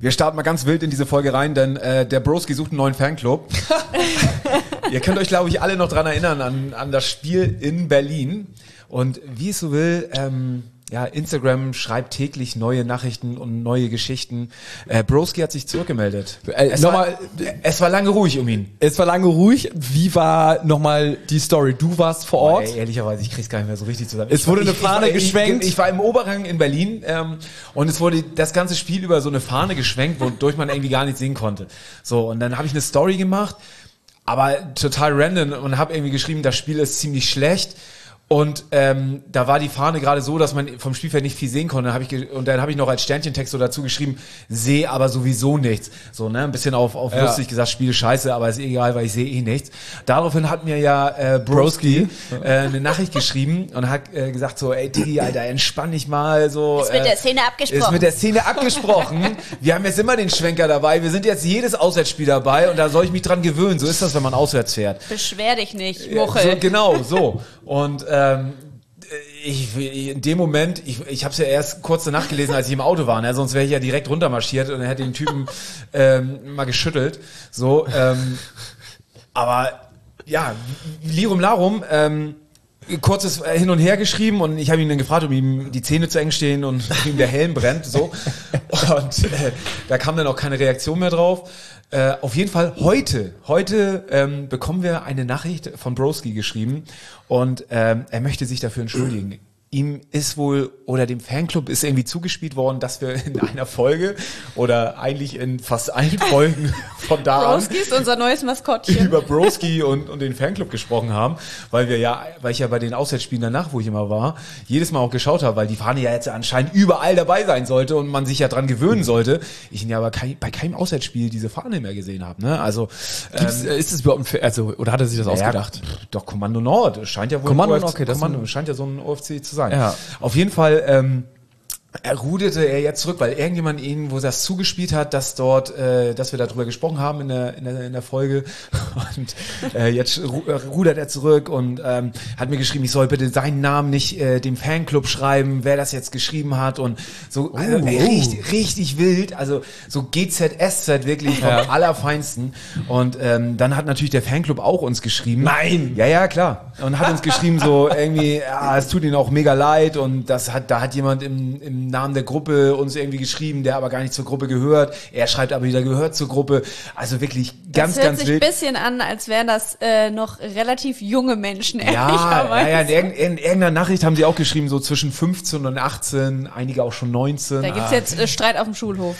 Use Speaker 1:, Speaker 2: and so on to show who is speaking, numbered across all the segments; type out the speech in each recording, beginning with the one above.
Speaker 1: Wir starten mal ganz wild in diese Folge rein, denn der Broski sucht einen neuen Fanclub. Ihr könnt euch, glaube ich, alle noch dran erinnern an das Spiel in Berlin. Und wie es so will, Instagram schreibt täglich neue Nachrichten und neue Geschichten. Broski hat sich zurückgemeldet. Es war lange ruhig um ihn.
Speaker 2: Es war lange ruhig. Wie war nochmal die Story? Du warst vor Ort.
Speaker 1: Ehrlicherweise, ich krieg's gar nicht mehr so richtig zusammen.
Speaker 2: Es wurde eine Fahne geschwenkt.
Speaker 1: Ich war im Oberrang in Berlin und es wurde das ganze Spiel über so eine Fahne geschwenkt, wodurch man irgendwie gar nichts sehen konnte. So, und dann habe ich eine Story gemacht, aber total random und habe irgendwie geschrieben, das Spiel ist ziemlich schlecht. Und da war die Fahne gerade so, dass man vom Spielfeld nicht viel sehen konnte. Dann habe ich noch als Sternchentext so dazu geschrieben, sehe aber sowieso nichts. So, ne, ein bisschen auf lustig gesagt, Spiel scheiße, aber ist egal, weil ich sehe eh nichts. Daraufhin hat mir ja Broski eine Nachricht geschrieben und hat gesagt so, ey Digi, Alter, entspann dich mal. So,
Speaker 3: ist mit der Szene abgesprochen.
Speaker 1: Ist mit der Szene abgesprochen. Wir haben jetzt immer den Schwenker dabei. Wir sind jetzt jedes Auswärtsspiel dabei und da soll ich mich dran gewöhnen. So ist das, wenn man auswärts fährt.
Speaker 3: Beschwer dich nicht, Muchel.
Speaker 1: So, genau, so. Und in dem Moment, ich habe es ja erst kurz danach gelesen, als ich im Auto war, ne? Sonst wäre ich ja direkt runtermarschiert und hätte den Typen mal geschüttelt. So, aber ja, Lirum Larum, kurzes Hin und Her geschrieben und ich habe ihn dann gefragt, ob ihm die Zähne zu eng stehen und ob ihm der Helm brennt. So. Und da kam dann auch keine Reaktion mehr drauf. Auf jeden Fall heute bekommen wir eine Nachricht von Broski geschrieben und er möchte sich dafür entschuldigen. Ihm ist wohl, oder dem Fanclub ist irgendwie zugespielt worden, dass wir in einer Folge oder eigentlich in fast allen Folgen von da an
Speaker 3: Broski ist unser neues Maskottchen.
Speaker 1: Über Broski und den Fanclub gesprochen haben, weil ich ja bei den Auswärtsspielen danach, wo ich immer war, jedes Mal auch geschaut habe, weil die Fahne ja jetzt anscheinend überall dabei sein sollte und man sich ja dran gewöhnen sollte. Ich ihn ja aber bei keinem Auswärtsspiel diese Fahne mehr gesehen habe. Ne? Also
Speaker 2: ist es überhaupt oder hat er sich das ausgedacht?
Speaker 1: Doch, Kommando Nord scheint ja wohl scheint ja so ein OFC zu sein.
Speaker 2: Ja.
Speaker 1: Auf jeden Fall ruderte er jetzt zurück, weil irgendjemand ihnen, wo das zugespielt hat, dass wir darüber gesprochen haben in der Folge und jetzt rudert er zurück und hat mir geschrieben, ich soll bitte seinen Namen nicht dem Fanclub schreiben, wer das jetzt geschrieben hat und so richtig wild, also so GZSZ wirklich vom Allerfeinsten und dann hat natürlich der Fanclub auch uns geschrieben.
Speaker 2: Nein!
Speaker 1: Ja, klar. Und hat uns geschrieben so irgendwie, es tut ihnen auch mega leid und da hat jemand im Namen der Gruppe uns irgendwie geschrieben, der aber gar nicht zur Gruppe gehört. Er schreibt aber wieder, gehört zur Gruppe. Also wirklich ganz wild.
Speaker 3: Das hört sich ein bisschen an, als wären das noch relativ junge Menschen, ehrlicherweise.
Speaker 1: Ja, in irgendeiner Nachricht haben sie auch geschrieben, so zwischen 15 und 18, einige auch schon 19.
Speaker 3: Da gibt's jetzt Streit auf dem Schulhof.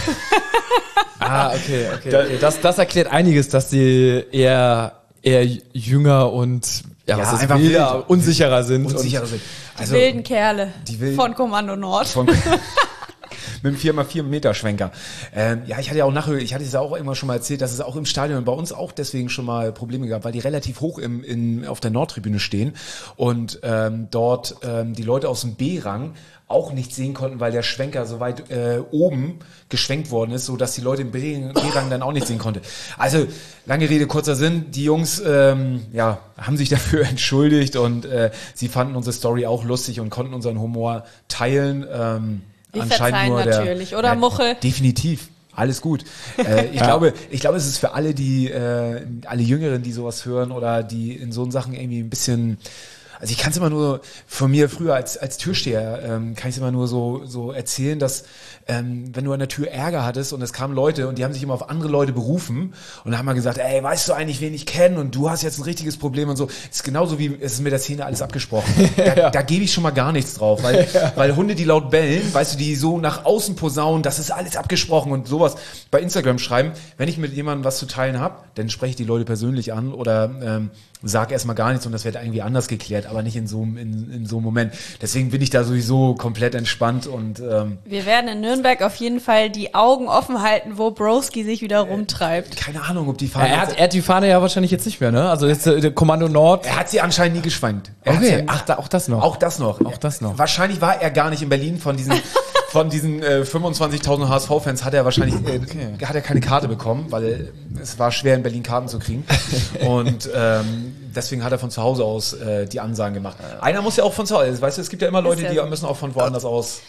Speaker 2: Okay. Das erklärt einiges, dass sie eher jünger und
Speaker 1: einfach
Speaker 2: unsicherer sind.
Speaker 1: Also,
Speaker 3: die wilden Kerle von Kommando Nord.
Speaker 1: Mit dem 4x4 Meter Schwenker. Ich hatte es ja auch immer schon mal erzählt, dass es auch im Stadion bei uns auch deswegen schon mal Probleme gab, weil die relativ hoch auf der Nordtribüne stehen und dort die Leute aus dem B-Rang auch nicht sehen konnten, weil der Schwenker so weit oben geschwenkt worden ist, so dass die Leute im B-Rang dann auch nicht sehen konnte. Also, lange Rede, kurzer Sinn, die Jungs haben sich dafür entschuldigt und sie fanden unsere Story auch lustig und konnten unseren Humor teilen.
Speaker 3: Wir verzeihen natürlich, oder Muchel?
Speaker 1: Definitiv. Alles gut. Ich glaube, es ist für alle, alle Jüngeren, die sowas hören oder die in so Sachen irgendwie ein bisschen. Also ich kann es immer nur von mir früher als Türsteher kann ich es immer nur so erzählen, dass wenn du an der Tür Ärger hattest und es kamen Leute und die haben sich immer auf andere Leute berufen und dann haben wir gesagt, ey, weißt du eigentlich, wen ich kenne und du hast jetzt ein richtiges Problem und so. Es ist genauso wie, es ist mit der Szene alles abgesprochen. Da gebe ich schon mal gar nichts drauf, weil Hunde, die laut bellen, weißt du, die so nach außen posaunen, das ist alles abgesprochen und sowas bei Instagram schreiben. Wenn ich mit jemandem was zu teilen habe, dann spreche ich die Leute persönlich an oder sag erstmal gar nichts und das wird irgendwie anders geklärt, aber nicht in so einem Moment. Deswegen bin ich da sowieso komplett entspannt und
Speaker 3: wir werden in Nürnberg auf jeden Fall die Augen offen halten, wo Broski sich wieder rumtreibt.
Speaker 1: Keine Ahnung, ob die Fahne...
Speaker 2: Er hat die Fahne ja wahrscheinlich jetzt nicht mehr, ne? Also jetzt der Kommando Nord...
Speaker 1: Er hat sie anscheinend nie geschwenkt.
Speaker 2: Auch das noch.
Speaker 1: Auch das noch. Wahrscheinlich war er gar nicht in Berlin von diesen 25.000 HSV-Fans hat er wahrscheinlich hat er keine Karte bekommen, weil es war schwer in Berlin Karten zu kriegen und deswegen hat er von zu Hause aus die Ansagen gemacht. Einer muss ja auch von zu Hause, weißt du, es gibt ja immer Leute, die müssen auch von woanders aus.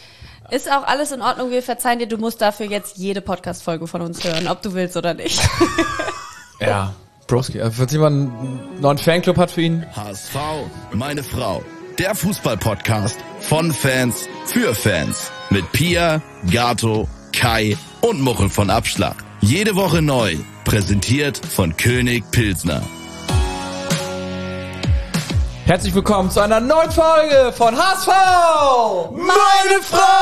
Speaker 3: Ist auch alles in Ordnung, wir verzeihen dir, du musst dafür jetzt jede Podcast-Folge von uns hören, ob du willst oder nicht.
Speaker 2: Ja, Broski. Falls jemand einen neuen Fanclub hat für ihn.
Speaker 4: HSV, meine Frau. Der Fußball-Podcast von Fans für Fans. Mit Pia, Gato, Kai und Muchel von Abschlag. Jede Woche neu. Präsentiert von König Pilsner.
Speaker 2: Herzlich willkommen zu einer neuen Folge von HSV, meine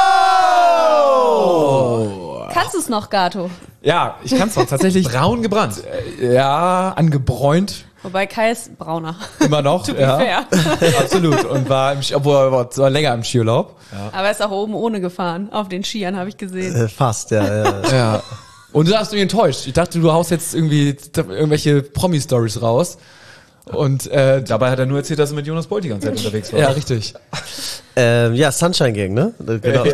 Speaker 2: Frau!
Speaker 3: Kannst du es noch, Gato?
Speaker 2: Ja, ich kann es noch tatsächlich.
Speaker 1: Braun gebrannt.
Speaker 2: Ja, angebräunt.
Speaker 3: Wobei Kai ist brauner.
Speaker 2: Immer noch.
Speaker 3: To be
Speaker 2: ja.
Speaker 3: fair.
Speaker 2: Absolut. Und war war länger im Skiurlaub.
Speaker 3: Ja. Aber er ist auch oben ohne gefahren. Auf den Skiern habe ich gesehen.
Speaker 5: Fast, ja.
Speaker 2: Ja. Und du hast mich enttäuscht. Ich dachte, du haust jetzt irgendwie irgendwelche Promi-Stories raus. Und
Speaker 1: Dabei hat er nur erzählt, dass er mit Jonas Bolt die ganze Zeit unterwegs war.
Speaker 2: ja, richtig.
Speaker 5: Ja, Sunshine Gang, ne? Genau.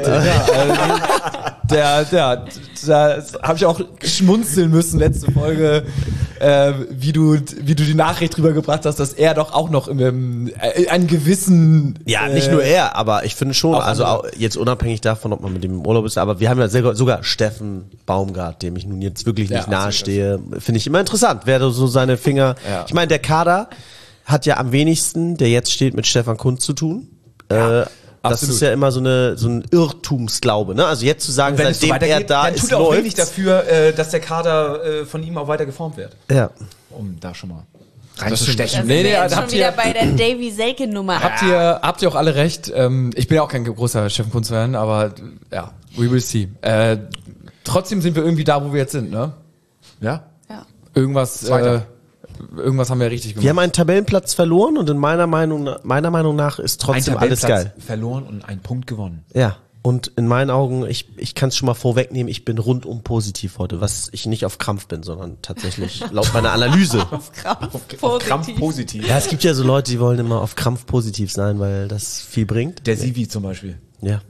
Speaker 2: Da habe ich auch schmunzeln müssen, letzte Folge, wie du die Nachricht drüber gebracht hast, dass er doch auch noch einen gewissen...
Speaker 5: Ja, nicht nur er, aber ich finde schon, also auch jetzt unabhängig davon, ob man mit dem im Urlaub ist, aber wir haben ja sogar Steffen Baumgart, dem ich nun jetzt wirklich nicht nahestehe, finde ich immer interessant, wer so seine Finger... Ja. Ich meine, der Kader hat ja am wenigsten, der jetzt steht, mit Stefan Kuntz zu tun. Ja. Das
Speaker 2: Absolut.
Speaker 5: ist ja immer so ein Irrtumsglaube, ne? Also jetzt zu sagen,
Speaker 1: Wenn es so
Speaker 5: seitdem er
Speaker 1: weitergeht,
Speaker 5: da
Speaker 1: dann
Speaker 5: ist,
Speaker 1: tut er auch wenig
Speaker 5: läuft's.
Speaker 1: dafür, dass der Kader von ihm auch weiter geformt wird.
Speaker 5: Ja.
Speaker 1: Um da schon mal
Speaker 3: Da
Speaker 1: reinzustechen.
Speaker 3: sind
Speaker 2: Nee,
Speaker 3: wir jetzt
Speaker 2: habt
Speaker 3: schon wieder
Speaker 2: ihr-
Speaker 3: bei der Davy-Selke-Nummer.
Speaker 2: Habt ihr auch alle recht. Ich bin ja auch kein großer Steffen Kuntz-Fan, aber ja, we will see. Trotzdem sind wir irgendwie da, wo wir jetzt sind, ne?
Speaker 1: Ja?
Speaker 3: Ja.
Speaker 2: Irgendwas haben wir richtig gemacht.
Speaker 5: Wir haben einen Tabellenplatz verloren und in meiner Meinung nach ist trotzdem alles geil.
Speaker 1: Verloren und einen Punkt gewonnen.
Speaker 5: Ja. Und in meinen Augen, ich kann es schon mal vorwegnehmen, ich bin rundum positiv heute, was ich nicht auf Krampf bin, sondern tatsächlich laut meiner Analyse.
Speaker 3: Auf Krampf.
Speaker 1: Krampf positiv.
Speaker 5: Ja, es gibt ja so Leute, die wollen immer auf Krampf positiv sein, weil das viel bringt.
Speaker 1: Der Sivi zum Beispiel.
Speaker 5: Ja.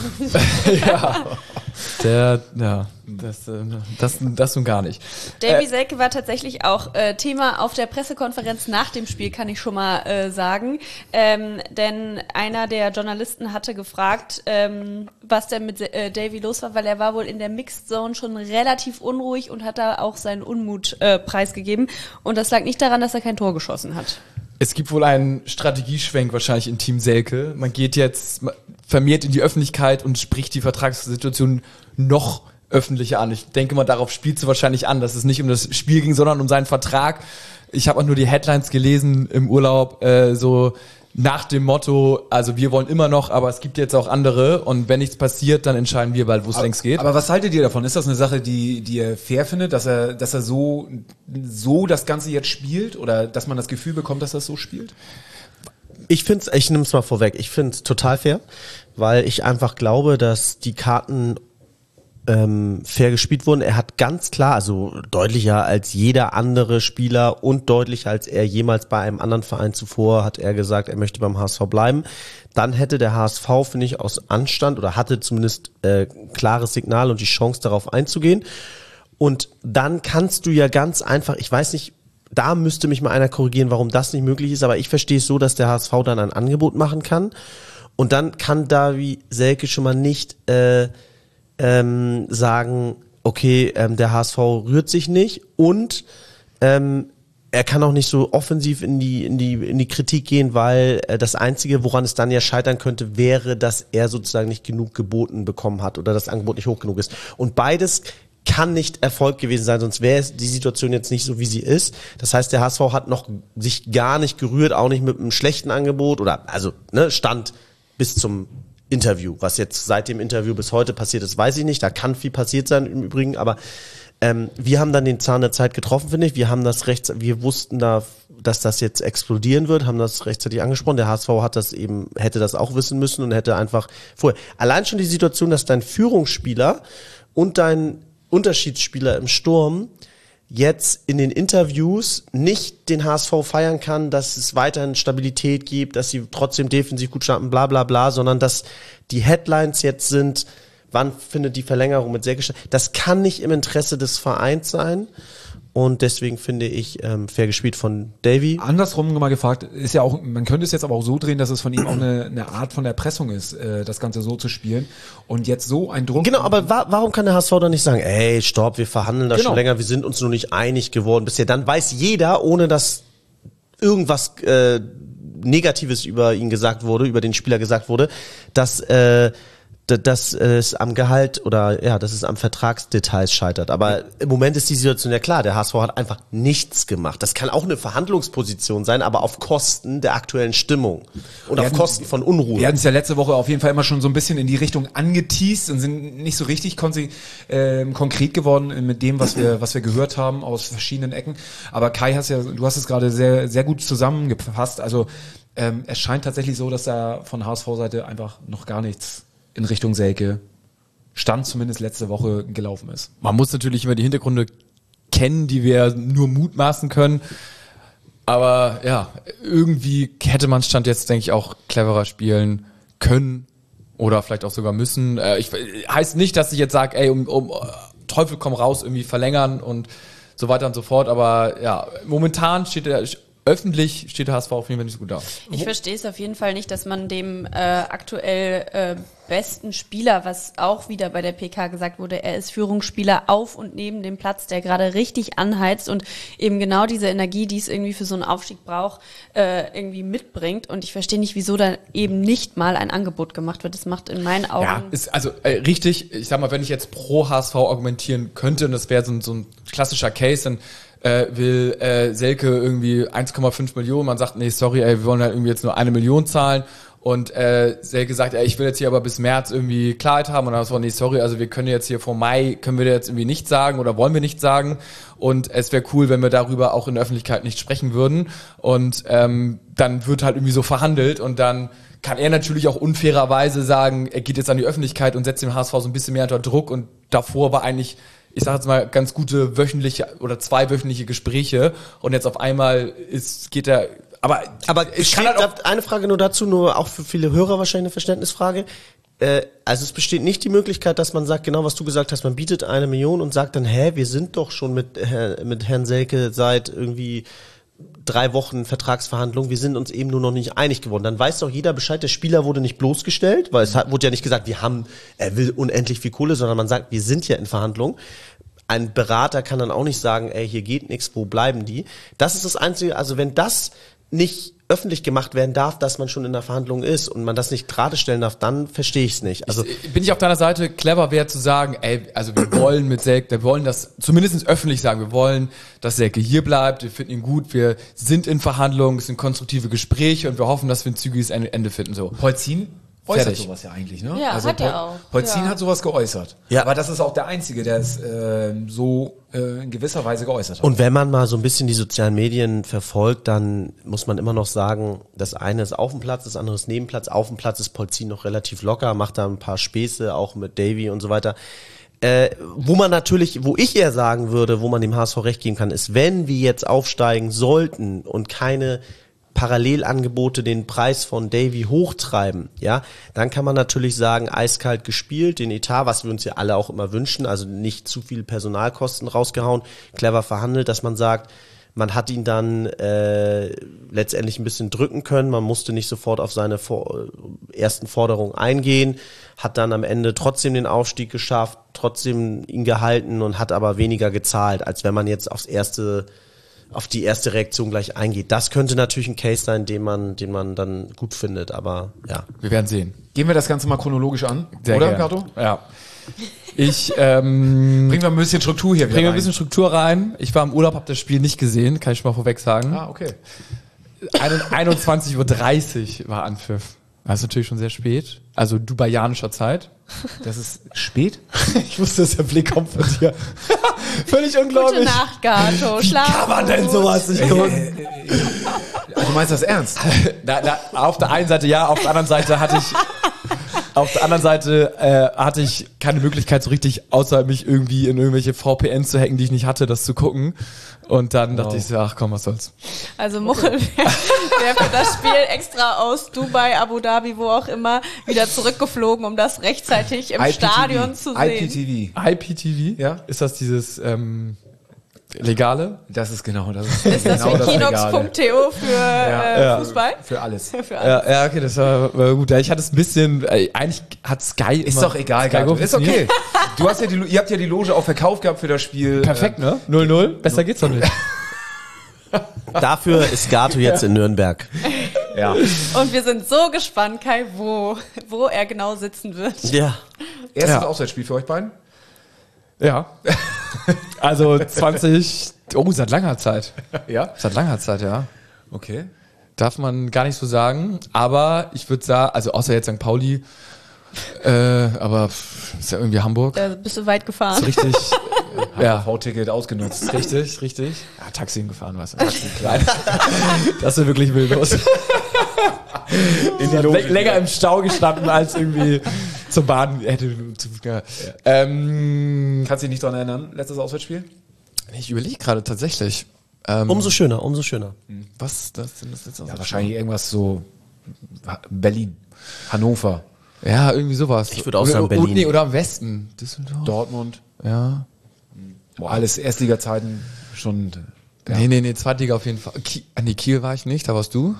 Speaker 2: Das nun gar nicht.
Speaker 3: Davy Selke war tatsächlich auch Thema auf der Pressekonferenz nach dem Spiel, kann ich schon mal sagen. Denn einer der Journalisten hatte gefragt, was denn mit Davy los war, weil er war wohl in der Mixed Zone schon relativ unruhig und hat da auch seinen Unmut preisgegeben. Und das lag nicht daran, dass er kein Tor geschossen hat.
Speaker 2: Es gibt wohl einen Strategieschwenk wahrscheinlich in Team Selke. Man geht jetzt vermehrt in die Öffentlichkeit und spricht die Vertragssituation noch öffentlicher an. Ich denke mal, darauf spielt sie wahrscheinlich an, dass es nicht um das Spiel ging, sondern um seinen Vertrag. Ich habe auch nur die Headlines gelesen im Urlaub, so nach dem Motto, also wir wollen immer noch, aber es gibt jetzt auch andere und wenn nichts passiert, dann entscheiden wir bald, wo es längst geht.
Speaker 1: Aber was haltet ihr davon? Ist das eine Sache, die ihr fair findet, dass er so das Ganze jetzt spielt oder dass man das Gefühl bekommt, dass das so spielt?
Speaker 5: Ich nehme es mal vorweg, ich finde es total fair, weil ich einfach glaube, dass die Karten fair gespielt wurden. Er hat ganz klar, also deutlicher als jeder andere Spieler und deutlicher als er jemals bei einem anderen Verein zuvor, hat er gesagt, er möchte beim HSV bleiben. Dann hätte der HSV, finde ich, aus Anstand oder hatte zumindest klares Signal und die Chance, darauf einzugehen. Und dann kannst du ja ganz einfach, ich weiß nicht, da müsste mich mal einer korrigieren, warum das nicht möglich ist, aber ich verstehe es so, dass der HSV dann ein Angebot machen kann und dann kann Davy Selke schon mal nicht sagen, okay, der HSV rührt sich nicht und er kann auch nicht so offensiv in die Kritik gehen, weil das Einzige, woran es dann ja scheitern könnte, wäre, dass er sozusagen nicht genug geboten bekommen hat oder das Angebot nicht hoch genug ist. Und beides kann nicht Erfolg gewesen sein, sonst wäre die Situation jetzt nicht so, wie sie ist. Das heißt, der HSV hat noch sich gar nicht gerührt, auch nicht mit einem schlechten Angebot oder, also, ne, Stand bis zum Interview. Was jetzt seit dem Interview bis heute passiert ist, weiß ich nicht. Da kann viel passiert sein im Übrigen, aber wir haben dann den Zahn der Zeit getroffen, finde ich. Wir wussten da, dass das jetzt explodieren wird, haben das rechtzeitig angesprochen. Der HSV hätte das auch wissen müssen und hätte einfach vorher. Allein schon die Situation, dass dein Führungsspieler und dein Unterschiedsspieler im Sturm jetzt in den Interviews nicht den HSV feiern kann, dass es weiterhin Stabilität gibt, dass sie trotzdem defensiv gut starten, bla bla bla, sondern dass die Headlines jetzt sind, wann findet die Verlängerung mit Selke statt. Das kann nicht im Interesse des Vereins sein. und deswegen finde ich fair gespielt von Davy.
Speaker 1: Andersrum mal gefragt, ist ja auch, man könnte es jetzt aber auch so drehen, dass es von ihm auch eine Art von Erpressung ist, das Ganze so zu spielen und jetzt so ein Druck.
Speaker 5: Genau, aber warum kann der HSV dann nicht sagen, ey, stopp, wir verhandeln das
Speaker 1: Genau.
Speaker 5: schon länger, wir sind uns nur nicht einig geworden bisher. Dann weiß jeder, ohne dass irgendwas Negatives über ihn gesagt wurde, über den Spieler gesagt wurde, dass es am Gehalt oder ja, dass es am Vertragsdetails scheitert. Aber im Moment ist die Situation ja klar, der HSV hat einfach nichts gemacht. Das kann auch eine Verhandlungsposition sein, aber auf Kosten der aktuellen Stimmung und auf Kosten von Unruhe.
Speaker 1: Wir hatten es ja letzte Woche auf jeden Fall immer schon so ein bisschen in die Richtung angeteast und sind nicht so richtig konkret geworden mit dem, was wir gehört haben aus verschiedenen Ecken. Aber Kai, du hast es gerade sehr, sehr gut zusammengefasst. Also es scheint tatsächlich so, dass da von HSV-Seite einfach noch gar nichts in Richtung Selke Stand zumindest letzte Woche gelaufen ist.
Speaker 2: Man muss natürlich immer die Hintergründe kennen, die wir nur mutmaßen können. Aber ja, irgendwie hätte man Stand jetzt, denke ich, auch cleverer spielen können oder vielleicht auch sogar müssen. Heißt nicht, dass ich jetzt sage, ey, um Teufel komm raus, irgendwie verlängern und so weiter und so fort. Aber ja, momentan öffentlich steht der HSV auf jeden Fall nicht so gut da.
Speaker 3: Ich verstehe es auf jeden Fall nicht, dass man dem aktuell besten Spieler, was auch wieder bei der PK gesagt wurde, er ist Führungsspieler auf und neben dem Platz, der gerade richtig anheizt und eben genau diese Energie, die es irgendwie für so einen Aufstieg braucht, irgendwie mitbringt. Und ich verstehe nicht, wieso da eben nicht mal ein Angebot gemacht wird. Das macht in meinen Augen...
Speaker 2: Ja, ist also richtig. Ich sag mal, wenn ich jetzt pro HSV argumentieren könnte, und das wäre so ein klassischer Case, dann will Selke irgendwie 1,5 Millionen, man sagt, nee, sorry, wir wollen halt irgendwie jetzt nur 1 Million zahlen und Selke sagt, ich will jetzt hier aber bis März irgendwie Klarheit haben und dann so, nee, sorry, also wir können jetzt hier vor Mai, können wir jetzt irgendwie nicht sagen oder wollen wir nicht sagen und es wäre cool, wenn wir darüber auch in der Öffentlichkeit nicht sprechen würden und dann wird halt irgendwie so verhandelt und dann kann er natürlich auch unfairerweise sagen, er geht jetzt an die Öffentlichkeit und setzt den HSV so ein bisschen mehr unter Druck und davor war eigentlich, ich sage jetzt mal, ganz gute wöchentliche oder 2-wöchentliche Gespräche und jetzt auf einmal geht er, aber
Speaker 5: ich kann halt eine Frage nur dazu, nur auch für viele Hörer wahrscheinlich eine Verständnisfrage. Also es besteht nicht die Möglichkeit, dass man sagt, genau was du gesagt hast, man bietet 1 Million und sagt dann, wir sind doch schon mit Herrn Selke seit irgendwie 3 Wochen Vertragsverhandlung, wir sind uns eben nur noch nicht einig geworden. Dann weiß doch jeder Bescheid, der Spieler wurde nicht bloßgestellt, weil wurde ja nicht gesagt, er will unendlich viel Kohle, sondern man sagt, wir sind ja in Verhandlung. Ein Berater kann dann auch nicht sagen, hier geht nichts, wo bleiben die? Das ist das Einzige, also wenn das nicht öffentlich gemacht werden darf, dass man schon in der Verhandlung ist und man das nicht gerade stellen darf, dann verstehe ich es nicht. Also
Speaker 2: bin ich auf deiner Seite, clever wäre zu sagen, also wir wollen mit Selke, wir wollen das zumindest öffentlich sagen, wir wollen, dass Selke hier bleibt, wir finden ihn gut, wir sind in Verhandlungen, es sind konstruktive Gespräche und wir hoffen, dass wir ein zügiges Ende finden. So.
Speaker 1: Polzin äußert
Speaker 2: Fertig.
Speaker 1: sowas ja eigentlich, ne?
Speaker 3: Ja, hat er auch.
Speaker 1: Polzin
Speaker 3: Ja.
Speaker 1: hat sowas geäußert.
Speaker 5: Ja.
Speaker 1: Aber das ist auch der Einzige, der es so in gewisser Weise geäußert hat.
Speaker 5: Und wenn man mal so ein bisschen die sozialen Medien verfolgt, dann muss man immer noch sagen, das eine ist auf dem Platz, das andere ist neben dem Platz. Auf dem Platz ist Polzin noch relativ locker, macht da ein paar Späße, auch mit Davy und so weiter. Wo ich eher sagen würde, wo man dem HSV recht geben kann, ist, wenn wir jetzt aufsteigen sollten und keine Parallelangebote den Preis von Davy hochtreiben, ja, dann kann man natürlich sagen, eiskalt gespielt, den Etat, was wir uns ja alle auch immer wünschen, also nicht zu viel Personalkosten rausgehauen, clever verhandelt, dass man sagt, man hat ihn dann letztendlich ein bisschen drücken können, man musste nicht sofort auf seine ersten Forderungen eingehen, hat dann am Ende trotzdem den Aufstieg geschafft, trotzdem ihn gehalten und hat aber weniger gezahlt, als wenn man jetzt auf die erste Reaktion gleich eingeht. Das könnte natürlich ein Case sein, den man dann gut findet, aber ja.
Speaker 2: Wir werden sehen.
Speaker 1: Gehen wir das Ganze mal chronologisch an,
Speaker 2: Sehr
Speaker 1: oder,
Speaker 2: gerne.
Speaker 1: Gato?
Speaker 2: Ja.
Speaker 1: Bringen wir ein bisschen Struktur hier wieder
Speaker 2: Bringen wir
Speaker 1: rein.
Speaker 2: ein bisschen Struktur rein. Ich war im Urlaub, habe das Spiel nicht gesehen, kann ich schon mal vorweg sagen.
Speaker 1: Ah, okay.
Speaker 2: 21:30 Uhr war Anpfiff. Das ist natürlich schon sehr spät. Also dubaianischer Zeit.
Speaker 1: Das ist spät?
Speaker 2: Ich wusste, dass der Blick kommt von dir. Völlig
Speaker 3: Gute
Speaker 2: unglaublich.
Speaker 3: Nacht, Gato. Schlaf
Speaker 2: Kann man denn
Speaker 3: gut.
Speaker 2: sowas nicht tun?
Speaker 1: Du meinst das ernst?
Speaker 2: Auf der einen Seite ja, auf der anderen Seite hatte ich keine Möglichkeit so richtig, außer mich irgendwie in irgendwelche VPNs zu hacken, die ich nicht hatte, das zu gucken. Und dann dachte ich so, ach komm, was soll's.
Speaker 3: Also Muchel wäre für das Spiel extra aus Dubai, Abu Dhabi, wo auch immer, wieder zurückgeflogen, um das rechtzeitig im Stadion zu sehen.
Speaker 1: IPTV.
Speaker 2: IPTV?
Speaker 1: Ja.
Speaker 2: Ist das dieses, Legale?
Speaker 1: Das ist genau das.
Speaker 3: Ist das
Speaker 1: genau
Speaker 3: wie
Speaker 1: Legale.
Speaker 3: Kinox.to für Fußball?
Speaker 1: Für alles.
Speaker 3: Für alles.
Speaker 2: Ja, okay, das war gut. Ja, ich hatte es ein bisschen, eigentlich hat Sky
Speaker 1: Ist
Speaker 2: immer,
Speaker 1: doch egal,
Speaker 2: Sky
Speaker 1: Gato.
Speaker 2: Go
Speaker 1: Ist okay. Du hast ja ihr habt ja die Loge auch verkauft gehabt für das Spiel.
Speaker 2: Perfekt, ne? 0-0. Besser geht's doch nicht.
Speaker 5: Dafür ist Gato jetzt in Nürnberg.
Speaker 1: Ja.
Speaker 3: Und wir sind so gespannt, Kai, wo er genau sitzen wird.
Speaker 5: Ja.
Speaker 1: Erstes
Speaker 2: Ja.
Speaker 1: Auswärtsspiel für euch beiden?
Speaker 2: Ja. Also 20, seit langer Zeit.
Speaker 1: Ja.
Speaker 2: Seit langer Zeit, ja.
Speaker 1: Okay.
Speaker 2: Darf man gar nicht so sagen. Aber ich würde sagen, also außer jetzt St. Pauli, aber ist ja irgendwie Hamburg.
Speaker 3: Da bist du weit gefahren.
Speaker 2: Ist richtig, ja.
Speaker 1: V-Ticket ausgenutzt.
Speaker 2: Richtig. Ja, Taxi gefahren, weißt du. Taxi, klein. Das ist wirklich wildlos.
Speaker 1: In die Loge.
Speaker 2: Länger im Stau gestanden, als irgendwie zur Bahn hätte. Ja.
Speaker 1: Kannst du dich nicht dran erinnern, letztes Auswärtsspiel?
Speaker 2: Ich überlege gerade tatsächlich.
Speaker 5: Umso schöner, umso schöner.
Speaker 2: Was das denn das jetzt
Speaker 1: Ja, wahrscheinlich irgendwas so Berlin, Hannover,
Speaker 2: Ja, irgendwie sowas.
Speaker 5: Ich würde auch sagen Berlin.
Speaker 2: Nee, oder am Westen. Düsseldorf.
Speaker 1: Dortmund.
Speaker 2: Ja.
Speaker 1: Boah, alles Erstliga-Zeiten schon. Ja.
Speaker 2: Nee, Zweitliga auf jeden Fall. Kiel war ich nicht, da warst du.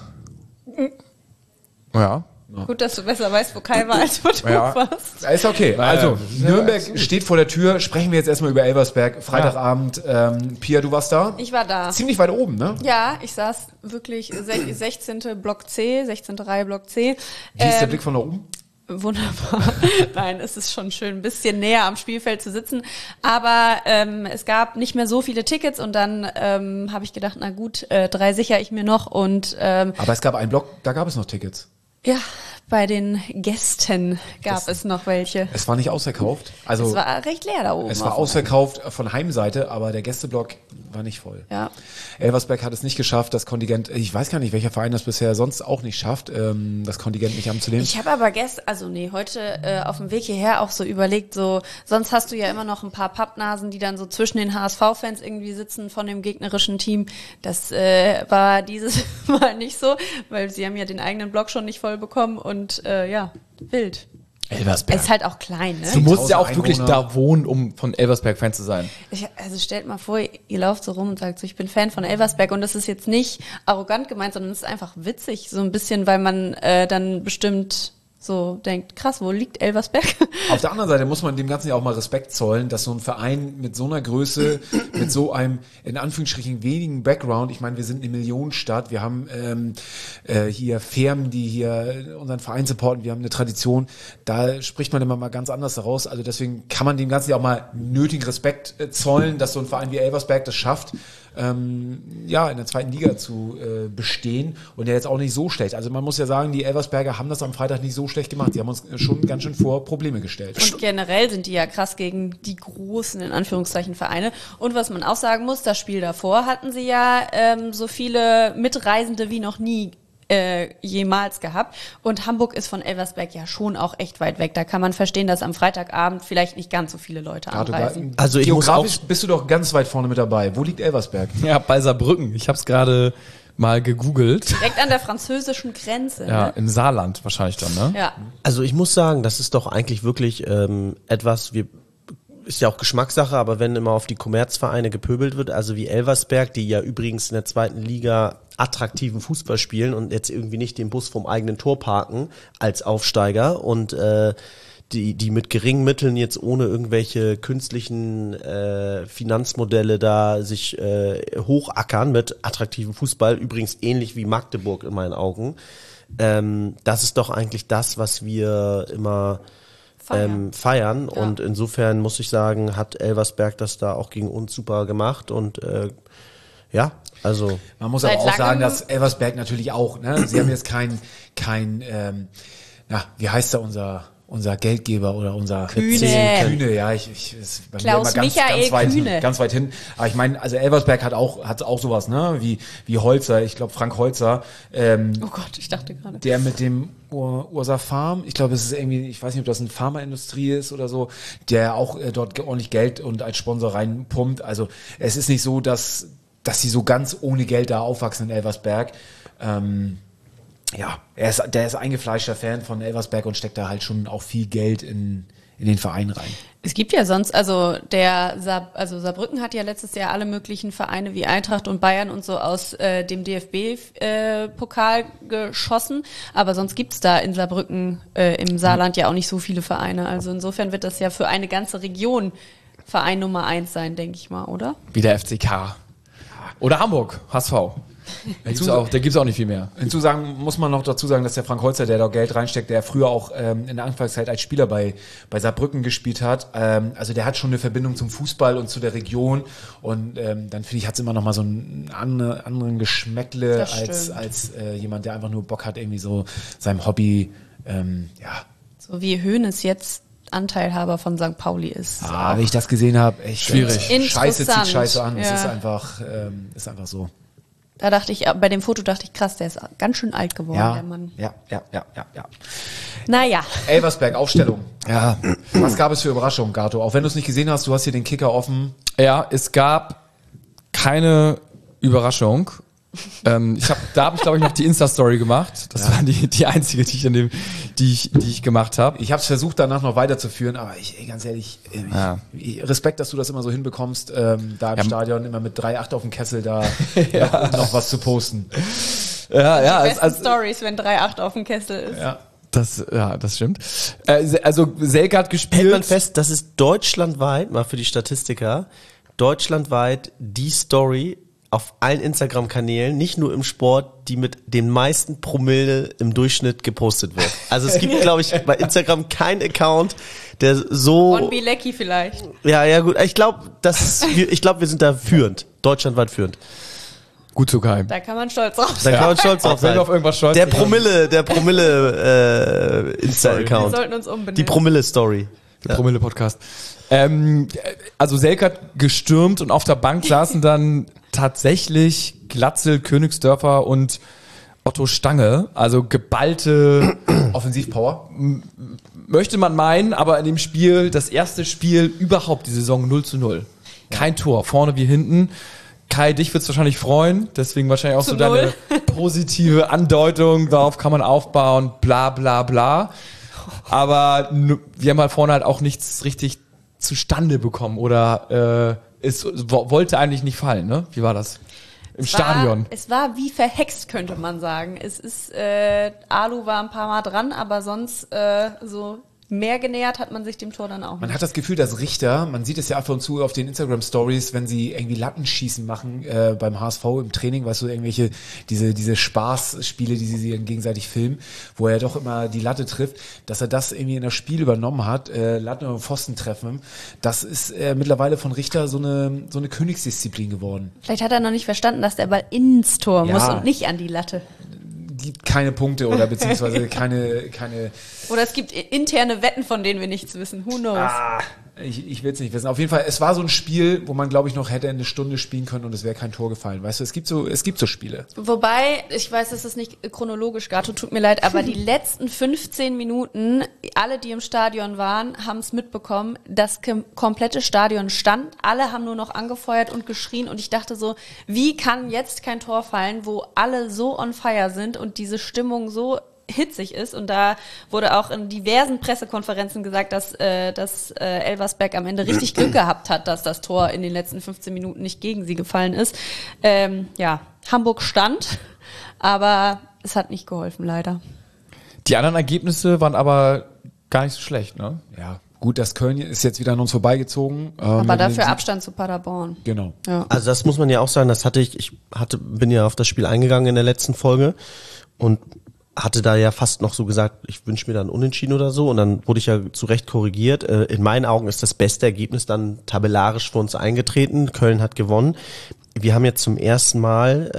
Speaker 2: Ja.
Speaker 3: Gut, dass du besser weißt, wo Kai war, als wo du
Speaker 2: Ja.
Speaker 3: warst.
Speaker 1: Ist okay. Also,
Speaker 2: ja,
Speaker 1: Nürnberg
Speaker 2: absolut.
Speaker 1: steht vor der Tür. Sprechen wir jetzt erstmal über Elversberg. Freitagabend. Pia, du warst da?
Speaker 3: Ich war da.
Speaker 1: Ziemlich weit oben, ne?
Speaker 3: Ja, ich saß wirklich 16. Block C, 16. Reihe Block C.
Speaker 1: Wie ist der Blick von da oben?
Speaker 3: Wunderbar. Nein, es ist schon schön, ein bisschen näher am Spielfeld zu sitzen. Aber es gab nicht mehr so viele Tickets und dann habe ich gedacht, na gut, 3 sichere ich mir noch. Und
Speaker 1: Aber es gab einen Block, da gab es noch Tickets.
Speaker 3: ja, bei den Gästen gab es noch welche.
Speaker 1: Es war nicht ausverkauft. Also,
Speaker 3: Es war recht leer da oben.
Speaker 1: es war
Speaker 3: auf dem
Speaker 1: ausverkauft von Heimseite, aber der Gästeblock war nicht voll.
Speaker 3: Ja.
Speaker 1: Elversberg hat es nicht geschafft, das Kontingent, ich weiß gar nicht, welcher Verein das bisher sonst auch nicht schafft, das Kontingent nicht anzunehmen.
Speaker 3: Ich habe aber heute auf dem Weg hierher auch so überlegt, so, sonst hast du ja immer noch ein paar Pappnasen, die dann so zwischen den HSV-Fans irgendwie sitzen von dem gegnerischen Team. Das war dieses Mal nicht so, weil sie haben ja den eigenen Block schon nicht voll bekommen und wild.
Speaker 2: Elversberg.
Speaker 3: Ist halt auch klein, ne?
Speaker 2: Du musst ja auch
Speaker 1: 10.000
Speaker 2: wirklich
Speaker 1: Einwohner.
Speaker 2: da wohnen, um von Elversberg-Fan zu sein.
Speaker 3: Also stellt mal vor, ihr lauft so rum und sagt so, ich bin Fan von Elversberg und das ist jetzt nicht arrogant gemeint, sondern es ist einfach witzig, so ein bisschen, weil man dann bestimmt so denkt, krass, wo liegt Elversberg?
Speaker 1: Auf der anderen Seite muss man dem Ganzen ja auch mal Respekt zollen, dass so ein Verein mit so einer Größe, mit so einem, in Anführungsstrichen, wenigen Background, ich meine, wir sind eine Millionenstadt, wir haben hier Firmen, die hier unseren Verein supporten, wir haben eine Tradition, da spricht man immer mal ganz anders daraus, also deswegen kann man dem Ganzen ja auch mal nötigen Respekt zollen, dass so ein Verein wie Elversberg das schafft, in der zweiten Liga zu bestehen und ja jetzt auch nicht so schlecht. Also man muss ja sagen, die Elversberger haben das am Freitag nicht so schlecht gemacht. Sie haben uns schon ganz schön vor Probleme gestellt.
Speaker 3: Und generell sind die ja krass gegen die großen, in Anführungszeichen, Vereine. Und was man auch sagen muss, das Spiel davor hatten sie ja so viele Mitreisende wie noch nie jemals gehabt. Und Hamburg ist von Elversberg ja schon auch echt weit weg. Da kann man verstehen, dass am Freitagabend vielleicht nicht ganz so viele Leute anreisen.
Speaker 5: Also ich muss
Speaker 1: Geografisch bist du doch ganz weit vorne mit dabei. Wo liegt Elversberg?
Speaker 2: Ja, bei Saarbrücken. Ich habe es gerade mal gegoogelt.
Speaker 3: Direkt an der französischen Grenze.
Speaker 2: Ja,
Speaker 3: Ne?
Speaker 2: im Saarland wahrscheinlich dann, ne?
Speaker 3: Ja.
Speaker 5: Also ich muss sagen, das ist doch eigentlich wirklich etwas, ist ja auch Geschmackssache, aber wenn immer auf die Kommerzvereine gepöbelt wird, also wie Elversberg, die ja übrigens in der zweiten Liga attraktiven Fußball spielen und jetzt irgendwie nicht den Bus vom eigenen Tor parken als Aufsteiger und die mit geringen Mitteln jetzt ohne irgendwelche künstlichen Finanzmodelle da sich hochackern mit attraktivem Fußball, übrigens ähnlich wie Magdeburg in meinen Augen. Das ist doch eigentlich das, was wir immer feiern.
Speaker 3: Ja.
Speaker 5: Und insofern muss ich sagen, hat Elversberg das da auch gegen uns super gemacht und also
Speaker 1: Man muss
Speaker 3: Seit
Speaker 1: aber auch sagen,
Speaker 3: langem-
Speaker 1: dass Elversberg natürlich auch, ne? Sie haben jetzt kein wie heißt da unser Geldgeber oder unser Kühne, ja, ist bei
Speaker 3: Klaus
Speaker 1: mir immer
Speaker 3: Michael Kühne.
Speaker 1: ganz weit hin. Aber ich meine, also Elversberg hat auch sowas, ne? Wie Holzer, ich glaube Frank Holzer,
Speaker 3: Oh Gott, ich dachte gerade.
Speaker 1: der mit dem Ursa Farm, ich glaube, es ist irgendwie, ich weiß nicht, ob das eine Pharmaindustrie ist oder so, der auch dort ordentlich Geld und als Sponsor reinpumpt. Also es ist nicht so, dass sie so ganz ohne Geld da aufwachsen in Elversberg. Der ist eingefleischter Fan von Elversberg und steckt da halt schon auch viel Geld in in den Verein rein.
Speaker 3: Es gibt ja sonst, also Saarbrücken hat ja letztes Jahr alle möglichen Vereine wie Eintracht und Bayern und so aus dem DFB-Pokal geschossen, aber sonst gibt's da in Saarbrücken im Saarland ja auch nicht so viele Vereine. Also insofern wird das ja für eine ganze Region Verein Nummer 1 sein, denke ich mal, oder?
Speaker 2: Wie der FCK. Oder Hamburg, HSV. Da gibt's auch nicht viel mehr.
Speaker 1: Muss man noch dazu sagen, dass der Frank Holzer, der da Geld reinsteckt, der früher auch in der Anfangszeit als Spieler bei Saarbrücken gespielt hat, also der hat schon eine Verbindung zum Fußball und zu der Region und dann finde ich, hat es immer noch mal so einen anderen Geschmäckle als jemand, der einfach nur Bock hat, irgendwie so seinem Hobby,
Speaker 3: So wie Hoeneß jetzt Anteilhaber von St. Pauli ist.
Speaker 1: Wenn ich das gesehen habe, echt
Speaker 2: schwierig.
Speaker 1: Scheiße zieht Scheiße an.
Speaker 3: Ja.
Speaker 1: Es ist einfach so.
Speaker 3: Da dachte ich, bei dem Foto dachte ich, krass, der ist ganz schön alt geworden, der Mann.
Speaker 1: Ja.
Speaker 3: Naja.
Speaker 1: Elversberg, Aufstellung. Ja. Was gab es für Überraschungen, Gato? Auch wenn du es nicht gesehen hast, du hast hier den Kicker offen.
Speaker 2: Ja, es gab keine Überraschung. Da habe ich, glaube ich, noch die Insta-Story gemacht. Das war die einzige, die ich gemacht habe.
Speaker 1: Ich habe es versucht, danach noch weiterzuführen, aber ganz ehrlich, Respekt, dass du das immer so hinbekommst, da im Stadion immer mit 3,8 auf dem Kessel da noch was zu posten.
Speaker 3: Die besten Stories, wenn 3,8 auf dem Kessel ist.
Speaker 1: Ja.
Speaker 2: Das stimmt. Also Selke hat gespielt.
Speaker 5: Hält man fest, das ist deutschlandweit, mal für die Statistiker, deutschlandweit die Story auf allen Instagram-Kanälen, nicht nur im Sport, die mit den meisten Promille im Durchschnitt gepostet wird. Also es gibt, glaube ich, bei Instagram keinen Account, der so...
Speaker 3: Von Bilecki vielleicht.
Speaker 5: Ja, gut. Ich glaube, wir sind da führend. Deutschlandweit führend.
Speaker 2: Gut so geheim.
Speaker 3: Da kann man stolz drauf
Speaker 5: Da
Speaker 3: sein.
Speaker 5: kann man stolz drauf sein.
Speaker 2: Wenn du auf irgendwas stolz
Speaker 5: Der
Speaker 2: bist.
Speaker 5: Promille Insta-Account.
Speaker 3: Wir sollten uns umbenennen.
Speaker 5: Die Promille-Story.
Speaker 2: Promille-Podcast. Also Selke hat gestürmt und auf der Bank saßen dann tatsächlich Glatzel, Königsdörfer und Otto Stange. Also geballte
Speaker 1: Offensivpower.
Speaker 2: möchte man meinen, aber in dem Spiel, das erste Spiel überhaupt die Saison 0:0. Kein Tor, vorne wie hinten. Kai, dich wird's wahrscheinlich freuen, deswegen wahrscheinlich auch so deine positive Andeutung, darauf kann man aufbauen, bla bla bla. Aber wir haben halt vorne halt auch nichts richtig zustande bekommen oder es wollte eigentlich nicht fallen, ne? Wie war das? Im Stadion.
Speaker 3: Es war wie verhext, könnte man sagen. Es ist, Alu war ein paar Mal dran, aber sonst so mehr genähert hat man sich dem Tor dann auch
Speaker 1: Man
Speaker 3: nicht.
Speaker 1: hat das Gefühl, dass Richter, man sieht es ja ab und zu auf den Instagram-Stories, wenn sie irgendwie Lattenschießen machen beim HSV im Training, weißt du, irgendwelche, diese Spaßspiele, die sie gegenseitig filmen, wo er doch immer die Latte trifft, dass er das irgendwie in das Spiel übernommen hat, Latte und Pfosten treffen. Das ist mittlerweile von Richter so eine Königsdisziplin geworden.
Speaker 3: Vielleicht hat er noch nicht verstanden, dass der Ball ins Tor
Speaker 1: Ja.
Speaker 3: muss und nicht an die Latte.
Speaker 1: Gibt keine Punkte oder beziehungsweise keine
Speaker 3: Oder es gibt interne Wetten, von denen wir nichts wissen. Who knows?
Speaker 1: Ich will es nicht wissen. Auf jeden Fall, es war so ein Spiel, wo man, glaube ich, noch hätte eine Stunde spielen können und es wäre kein Tor gefallen. Weißt du, es gibt so Spiele.
Speaker 3: Wobei, ich weiß, das ist nicht chronologisch, Gato, tut mir leid, aber die letzten 15 Minuten, alle, die im Stadion waren, haben es mitbekommen, das komplette Stadion stand, alle haben nur noch angefeuert und geschrien und ich dachte so, wie kann jetzt kein Tor fallen, wo alle so on fire sind und diese Stimmung so hitzig ist und da wurde auch in diversen Pressekonferenzen gesagt, dass Elversberg am Ende richtig Glück gehabt hat, dass das Tor in den letzten 15 Minuten nicht gegen sie gefallen ist. Hamburg stand, aber es hat nicht geholfen, leider.
Speaker 2: Die anderen Ergebnisse waren aber gar nicht so schlecht, ne?
Speaker 1: Ja, gut, das Köln ist jetzt wieder an uns vorbeigezogen.
Speaker 3: Aber dafür Abstand zu Paderborn.
Speaker 1: Genau.
Speaker 3: Ja.
Speaker 5: Also das muss man ja auch sagen, das bin ja auf das Spiel eingegangen in der letzten Folge und hatte da ja fast noch so gesagt, ich wünsche mir dann Unentschieden oder so und dann wurde ich ja zu Recht korrigiert. In meinen Augen ist das beste Ergebnis dann tabellarisch für uns eingetreten. Köln hat gewonnen. Wir haben jetzt zum ersten Mal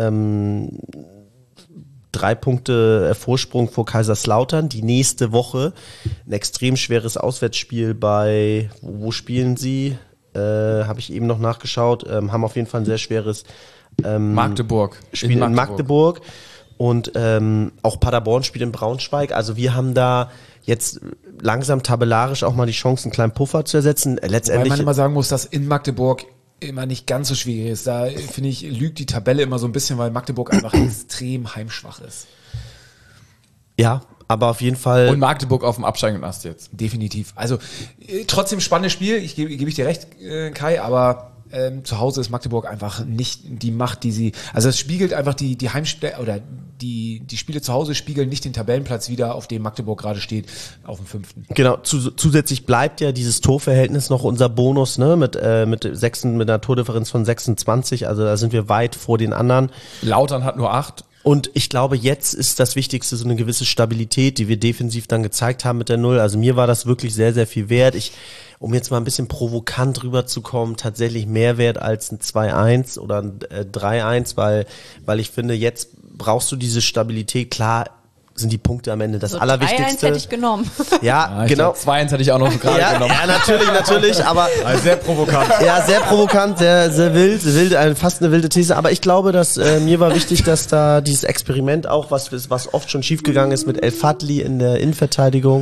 Speaker 5: 3 Punkte Vorsprung vor Kaiserslautern. Die nächste Woche ein extrem schweres Auswärtsspiel bei, wo spielen sie? Habe ich eben noch nachgeschaut. Haben auf jeden Fall ein sehr schweres
Speaker 2: Magdeburg.
Speaker 5: Spiel in Magdeburg. Und auch Paderborn spielt in Braunschweig. Also wir haben da jetzt langsam tabellarisch auch mal die Chance, einen kleinen Puffer zu ersetzen.
Speaker 1: Weil man immer sagen muss, dass in Magdeburg immer nicht ganz so schwierig ist. Da, finde ich, lügt die Tabelle immer so ein bisschen, weil Magdeburg einfach extrem heimschwach ist.
Speaker 5: Ja, aber auf jeden Fall.
Speaker 2: Und Magdeburg auf dem absteigenden Ast jetzt.
Speaker 1: Definitiv. Also trotzdem spannendes Spiel, gebe ich dir recht, Kai, aber zu Hause ist Magdeburg einfach nicht die Macht, die sie, also es spiegelt einfach die Heimspiele oder die Spiele zu Hause spiegeln nicht den Tabellenplatz wider, auf dem Magdeburg gerade steht, auf dem 5.
Speaker 5: Genau, zusätzlich bleibt ja dieses Torverhältnis noch unser Bonus, ne, mit einer Tordifferenz von 26, also da sind wir weit vor den anderen.
Speaker 2: Lautern hat nur 8.
Speaker 5: Und ich glaube, jetzt ist das Wichtigste so eine gewisse Stabilität, die wir defensiv dann gezeigt haben mit der 0. Also mir war das wirklich sehr, sehr viel wert. Um jetzt mal ein bisschen provokant rüberzukommen, tatsächlich mehr wert als ein 2-1 oder ein 3-1, weil ich finde, jetzt brauchst du diese Stabilität. Klar sind die Punkte am Ende das Allerwichtigste.
Speaker 3: 3-1 hätte ich genommen.
Speaker 5: Ja, genau.
Speaker 2: 2-1 hätte ich auch noch gerade genommen.
Speaker 5: Ja, natürlich, aber
Speaker 1: sehr provokant.
Speaker 5: ja, sehr provokant, sehr wild, fast eine wilde These. Aber ich glaube, dass mir war wichtig, dass da dieses Experiment auch, was oft schon schiefgegangen ist mit El Fadli in der Innenverteidigung.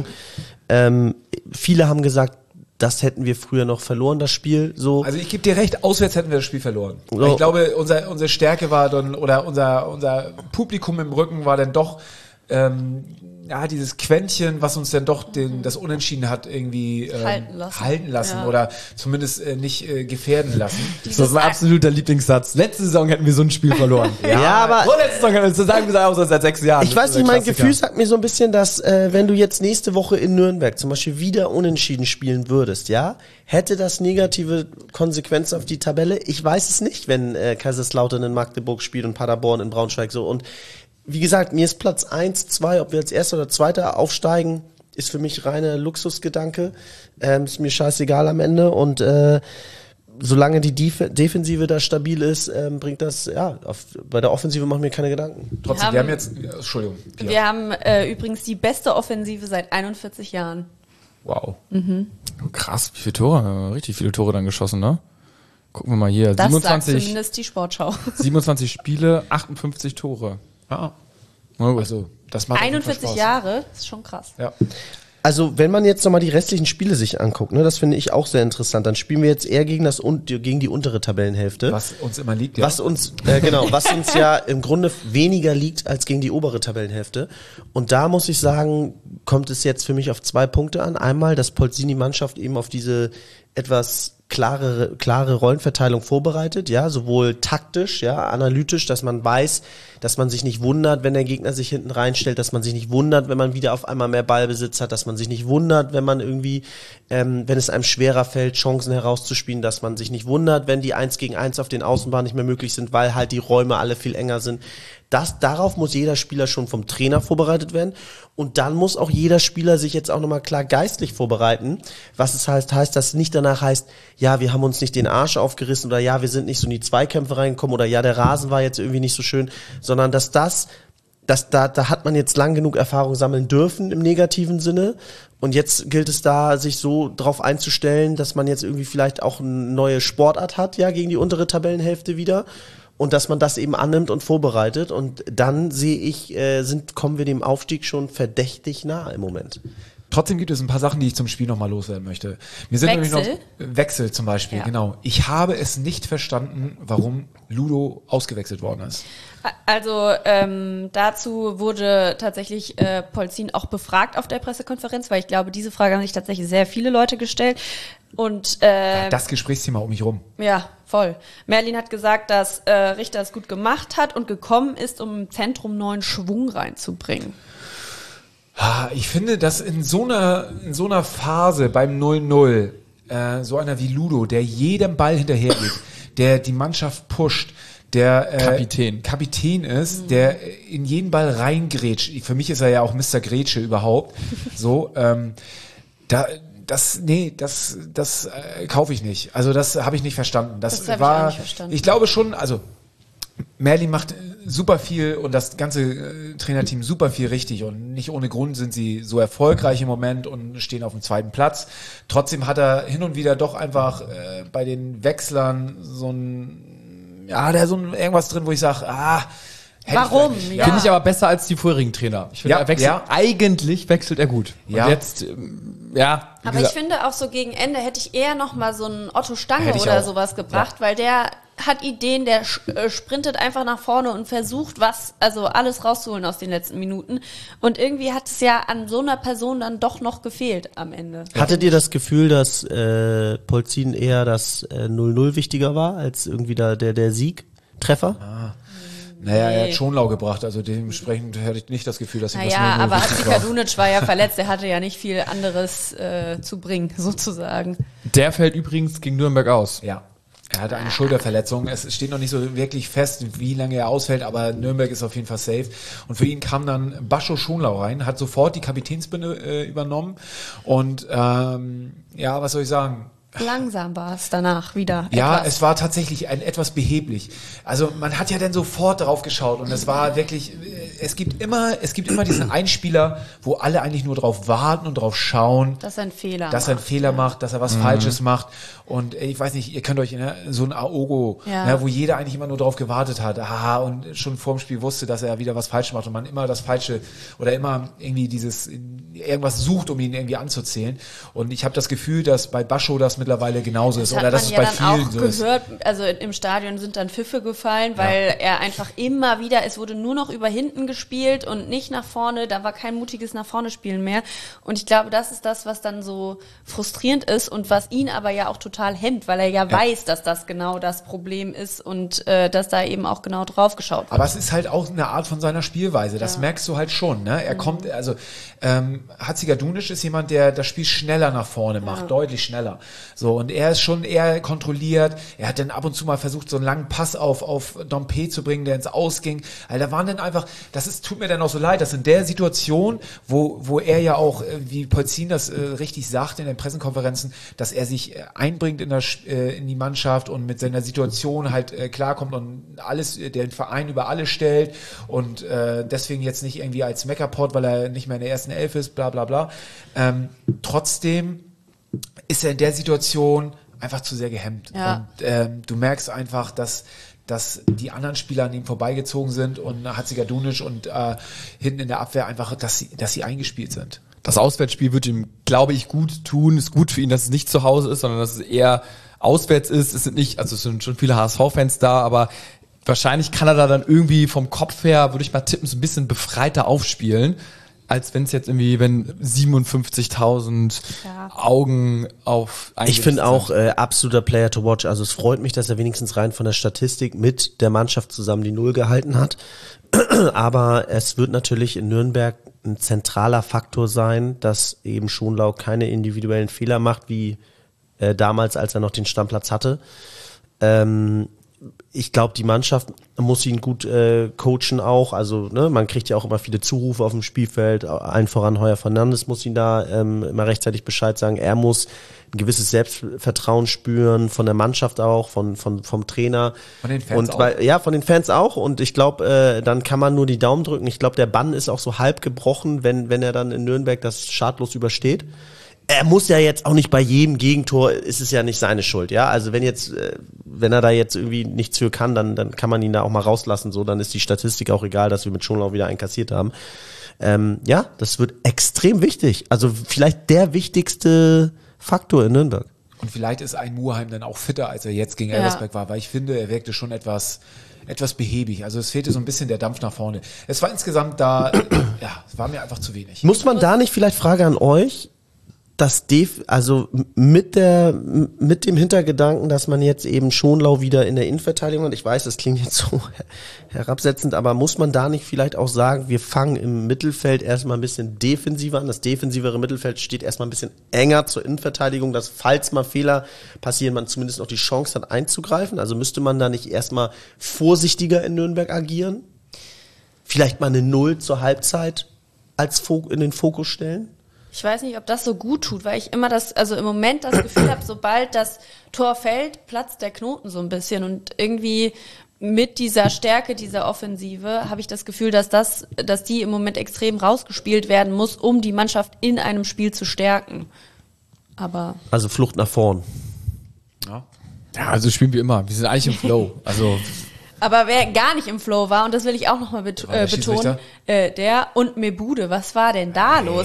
Speaker 5: Viele haben gesagt, das hätten wir früher noch verloren, das Spiel. So.
Speaker 1: Also ich gebe dir recht, auswärts hätten wir das Spiel verloren.
Speaker 5: So.
Speaker 1: Ich glaube, unsere Stärke war dann, oder unser Publikum im Rücken war dann doch dieses Quäntchen, was uns dann doch das Unentschieden hat irgendwie halten lassen
Speaker 3: Ja.
Speaker 1: Oder zumindest nicht gefährden lassen.
Speaker 2: Das ist mein absoluter Lieblingssatz. Letzte Saison hätten wir so ein Spiel verloren.
Speaker 5: Ja, aber
Speaker 2: Vorletzte Saison hätten wir das sagen wir auch so seit 6 Jahren.
Speaker 5: ich weiß nicht, mein Gefühl sagt mir so ein bisschen, dass wenn du jetzt nächste Woche in Nürnberg zum Beispiel wieder unentschieden spielen würdest, ja, hätte das negative Konsequenzen auf die Tabelle? Ich weiß es nicht, wenn Kaiserslautern in Magdeburg spielt und Paderborn in Braunschweig so. Und wie gesagt, mir ist Platz 1, 2, ob wir als Erster oder Zweiter aufsteigen, ist für mich reiner Luxusgedanke. Ist mir scheißegal am Ende. Und solange die Defensive da stabil ist, bringt das, bei der Offensive machen wir keine Gedanken.
Speaker 1: Trotzdem, wir haben jetzt, Entschuldigung. Pia.
Speaker 3: Wir haben übrigens die beste Offensive seit 41 Jahren.
Speaker 1: Wow.
Speaker 2: Krass, wie viele Tore? Richtig viele Tore dann geschossen, ne? Gucken wir mal hier.
Speaker 3: Das sagt zumindest die Sportschau.
Speaker 2: 27 Spiele, 58 Tore.
Speaker 1: Ja.
Speaker 2: Also,
Speaker 1: das macht
Speaker 3: 41 Jahre, ist schon krass.
Speaker 1: Ja.
Speaker 5: Also, wenn man jetzt nochmal die restlichen Spiele sich anguckt, ne, das finde ich auch sehr interessant, dann spielen wir jetzt eher gegen die untere Tabellenhälfte.
Speaker 1: Was uns immer liegt, ja.
Speaker 5: Was uns ja im Grunde weniger liegt als gegen die obere Tabellenhälfte. Und da muss ich sagen, kommt es jetzt für mich auf 2 Punkte an. Einmal, dass Polzini-Mannschaft eben auf diese etwas klare Rollenverteilung vorbereitet, ja, sowohl taktisch, ja, analytisch, dass man weiß, dass man sich nicht wundert, wenn der Gegner sich hinten reinstellt, dass man sich nicht wundert, wenn man wieder auf einmal mehr Ballbesitz hat, dass man sich nicht wundert, wenn man irgendwie, wenn es einem schwerer fällt, Chancen herauszuspielen, dass man sich nicht wundert, wenn die 1 gegen 1 auf den Außenbahnen nicht mehr möglich sind, weil halt die Räume alle viel enger sind. Darauf muss jeder Spieler schon vom Trainer vorbereitet werden. Und dann muss auch jeder Spieler sich jetzt auch nochmal klar geistlich vorbereiten. Was es heißt, dass es nicht danach heißt, ja, wir haben uns nicht den Arsch aufgerissen oder ja, wir sind nicht so in die Zweikämpfe reingekommen oder ja, der Rasen war jetzt irgendwie nicht so schön, sondern da hat man jetzt lang genug Erfahrung sammeln dürfen im negativen Sinne. Und jetzt gilt es da, sich so drauf einzustellen, dass man jetzt irgendwie vielleicht auch eine neue Sportart hat, ja, gegen die untere Tabellenhälfte wieder. Und dass man das eben annimmt und vorbereitet. Und dann sehe ich, kommen wir dem Aufstieg schon verdächtig nah im Moment.
Speaker 1: Trotzdem gibt es ein paar Sachen, die ich zum Spiel nochmal loswerden möchte. Mir sind nämlich noch Wechsel zum Beispiel, genau. Ich habe es nicht verstanden, warum Ludo ausgewechselt worden ist.
Speaker 3: Also dazu wurde tatsächlich Polzin auch befragt auf der Pressekonferenz, weil ich glaube, diese Frage haben sich tatsächlich sehr viele Leute gestellt. Und
Speaker 1: das Gesprächsthema um mich rum.
Speaker 3: Ja, voll. Merlin hat gesagt, dass Richter es gut gemacht hat und gekommen ist, um im Zentrum neuen Schwung reinzubringen.
Speaker 1: Ich finde, dass in so einer Phase beim 0-0 so einer wie Ludo, der jedem Ball hinterhergeht, der die Mannschaft pusht, der Kapitän ist, der in jeden Ball reingrätscht. Für mich ist er ja auch Mr. Grätsche überhaupt. So, das kaufe ich nicht. Also das habe ich nicht verstanden. Das
Speaker 3: habe ich auch nicht verstanden.
Speaker 1: Ich glaube schon, also Merlin macht super viel und das ganze Trainerteam super viel richtig und nicht ohne Grund sind sie so erfolgreich im Moment und stehen auf dem 2. Platz. Trotzdem hat er hin und wieder doch einfach bei den Wechslern irgendwas drin, wo ich sage,
Speaker 3: warum?
Speaker 2: Ja. Finde ich aber besser als die vorherigen Trainer. Ich finde, eigentlich wechselt er gut.
Speaker 1: Ja.
Speaker 2: Und jetzt,
Speaker 3: aber ich finde auch so gegen Ende hätte ich eher noch mal so einen Otto Stange oder sowas gebracht, weil der hat Ideen, der sprintet einfach nach vorne und versucht alles rauszuholen aus den letzten Minuten. Und irgendwie hat es ja an so einer Person dann doch noch gefehlt am Ende.
Speaker 5: Hattet ihr das Gefühl, dass Polzin eher das 0-0 wichtiger war, als irgendwie da der Siegtreffer?
Speaker 1: Naja, er hat Schonlau gebracht, also dementsprechend hatte ich nicht das Gefühl, dass ihm das
Speaker 3: Naja,
Speaker 1: 0-0
Speaker 3: aber
Speaker 1: wichtig
Speaker 3: Hatzi
Speaker 1: war.
Speaker 3: Kadunic war ja verletzt, er hatte ja nicht viel anderes zu bringen, sozusagen.
Speaker 2: Der fällt übrigens gegen Nürnberg aus.
Speaker 1: Ja, er hatte eine Schulterverletzung. Es steht noch nicht so wirklich fest, wie lange er ausfällt, aber Nürnberg ist auf jeden Fall safe. Und für ihn kam dann Bascho Schonlau rein, hat sofort die Kapitänsbinde übernommen. Und was soll ich sagen?
Speaker 3: Langsam war es danach wieder.
Speaker 1: Ja,
Speaker 3: etwas.
Speaker 1: es war tatsächlich etwas behäblich. Also man hat ja dann sofort drauf geschaut und es war wirklich, es gibt immer diesen Einspieler, wo alle eigentlich nur drauf warten und drauf schauen,
Speaker 3: Dass er einen Fehler
Speaker 1: dass er einen Fehler macht, dass er was Falsches macht. Und ich weiß nicht, ihr könnt euch so ein Aogo, wo jeder eigentlich immer nur drauf gewartet hat, und schon vor dem Spiel wusste, dass er wieder was falsch macht und man immer das Falsche oder immer irgendwie irgendwas sucht, um ihn irgendwie anzuzählen. Und ich habe das Gefühl, dass bei Bascho das mittlerweile genauso ist. Oder dass es bei vielen so ist.
Speaker 3: Gehört, also im Stadion sind dann Pfiffe gefallen, weil er einfach immer wieder, es wurde nur noch über hinten gespielt und nicht nach vorne, da war kein mutiges nach vorne spielen mehr. Und ich glaube, das ist das, was dann so frustrierend ist und was ihn aber ja auch total hemmt, weil er ja weiß, dass das genau das Problem ist und dass da eben auch genau drauf geschaut wird.
Speaker 1: Aber es ist halt auch eine Art von seiner Spielweise, das merkst du halt schon. Ne? Er kommt, also Hatzi Kadunic ist jemand, der das Spiel schneller nach vorne macht, deutlich schneller. So, und er ist schon eher kontrolliert. Er hat dann ab und zu mal versucht, so einen langen Pass auf Dompe zu bringen, der ins Ausging. Also da waren dann einfach, tut mir dann auch so leid, dass in der Situation, wo er ja auch, wie Polzin das richtig sagt in den Pressekonferenzen, dass er sich einbringt in die Mannschaft und mit seiner Situation halt klarkommt und den Verein über alles stellt und deswegen jetzt nicht irgendwie als Meckerpot, weil er nicht mehr in der ersten Elf ist, bla bla bla. Trotzdem ist er in der Situation einfach zu sehr gehemmt.
Speaker 3: Ja.
Speaker 1: Und du merkst einfach, dass die anderen Spieler an ihm vorbeigezogen sind und Hatzi Kadunic und hinten in der Abwehr einfach, dass sie eingespielt sind.
Speaker 2: Das Auswärtsspiel wird ihm, glaube ich, gut tun. Ist gut für ihn, dass es nicht zu Hause ist, sondern dass es eher auswärts ist. Es sind schon viele HSV-Fans da, aber wahrscheinlich kann er da dann irgendwie vom Kopf her, würde ich mal tippen, so ein bisschen befreiter aufspielen, als wenn es jetzt irgendwie, wenn 57.000 Augen auf
Speaker 5: Ich finde auch absoluter Player to watch. Also es freut mich, dass er wenigstens rein von der Statistik mit der Mannschaft zusammen die Null gehalten hat. Aber es wird natürlich in Nürnberg ein zentraler Faktor sein, dass eben Schonlau keine individuellen Fehler macht, wie damals, als er noch den Stammplatz hatte. Ich glaube, die Mannschaft muss ihn gut coachen auch. Also man kriegt ja auch immer viele Zurufe auf dem Spielfeld. Allen voran Heuer Fernandes muss ihn da immer rechtzeitig Bescheid sagen. Er muss ein gewisses Selbstvertrauen spüren, von der Mannschaft auch, vom Trainer.
Speaker 1: Von den Fans auch.
Speaker 5: Von den Fans auch. Und ich glaube, dann kann man nur die Daumen drücken. Ich glaube, der Bann ist auch so halb gebrochen, wenn er dann in Nürnberg das schadlos übersteht. Er muss ja jetzt auch nicht bei jedem Gegentor, ist es ja nicht seine Schuld, ja. Also wenn er da jetzt irgendwie nichts für kann, dann kann man ihn da auch mal rauslassen, so, dann ist die Statistik auch egal, dass wir mit Schonlau wieder einen kassiert haben. Das wird extrem wichtig. Also vielleicht der wichtigste Faktor in Nürnberg.
Speaker 1: Und vielleicht ist ein Muheim dann auch fitter, als er jetzt gegen Elversberg war, weil ich finde, er wirkte schon etwas behäbig. Also es fehlte so ein bisschen der Dampf nach vorne. Es war insgesamt es war mir einfach zu wenig.
Speaker 5: Muss man da nicht, vielleicht Frage an euch, also mit dem Hintergedanken, dass man jetzt eben Schonlau wieder in der Innenverteidigung hat, ich weiß, das klingt jetzt so herabsetzend, aber muss man da nicht vielleicht auch sagen, wir fangen im Mittelfeld erstmal ein bisschen defensiver an, das defensivere Mittelfeld steht erstmal ein bisschen enger zur Innenverteidigung, dass falls mal Fehler passieren, man zumindest noch die Chance hat einzugreifen, also müsste man da nicht erstmal vorsichtiger in Nürnberg agieren? Vielleicht mal eine 0 zur Halbzeit in den Fokus stellen?
Speaker 3: Ich weiß nicht, ob das so gut tut, weil ich immer im Moment das Gefühl habe, sobald das Tor fällt, platzt der Knoten so ein bisschen und irgendwie mit dieser Stärke dieser Offensive habe ich das Gefühl, dass die im Moment extrem rausgespielt werden muss, um die Mannschaft in einem Spiel zu stärken.
Speaker 5: Also Flucht nach vorn.
Speaker 2: Ja, also spielen wir immer. Wir sind eigentlich im Flow.
Speaker 3: Aber wer gar nicht im Flow war, und das will ich auch nochmal betonen, der und Mebude, was war denn da los?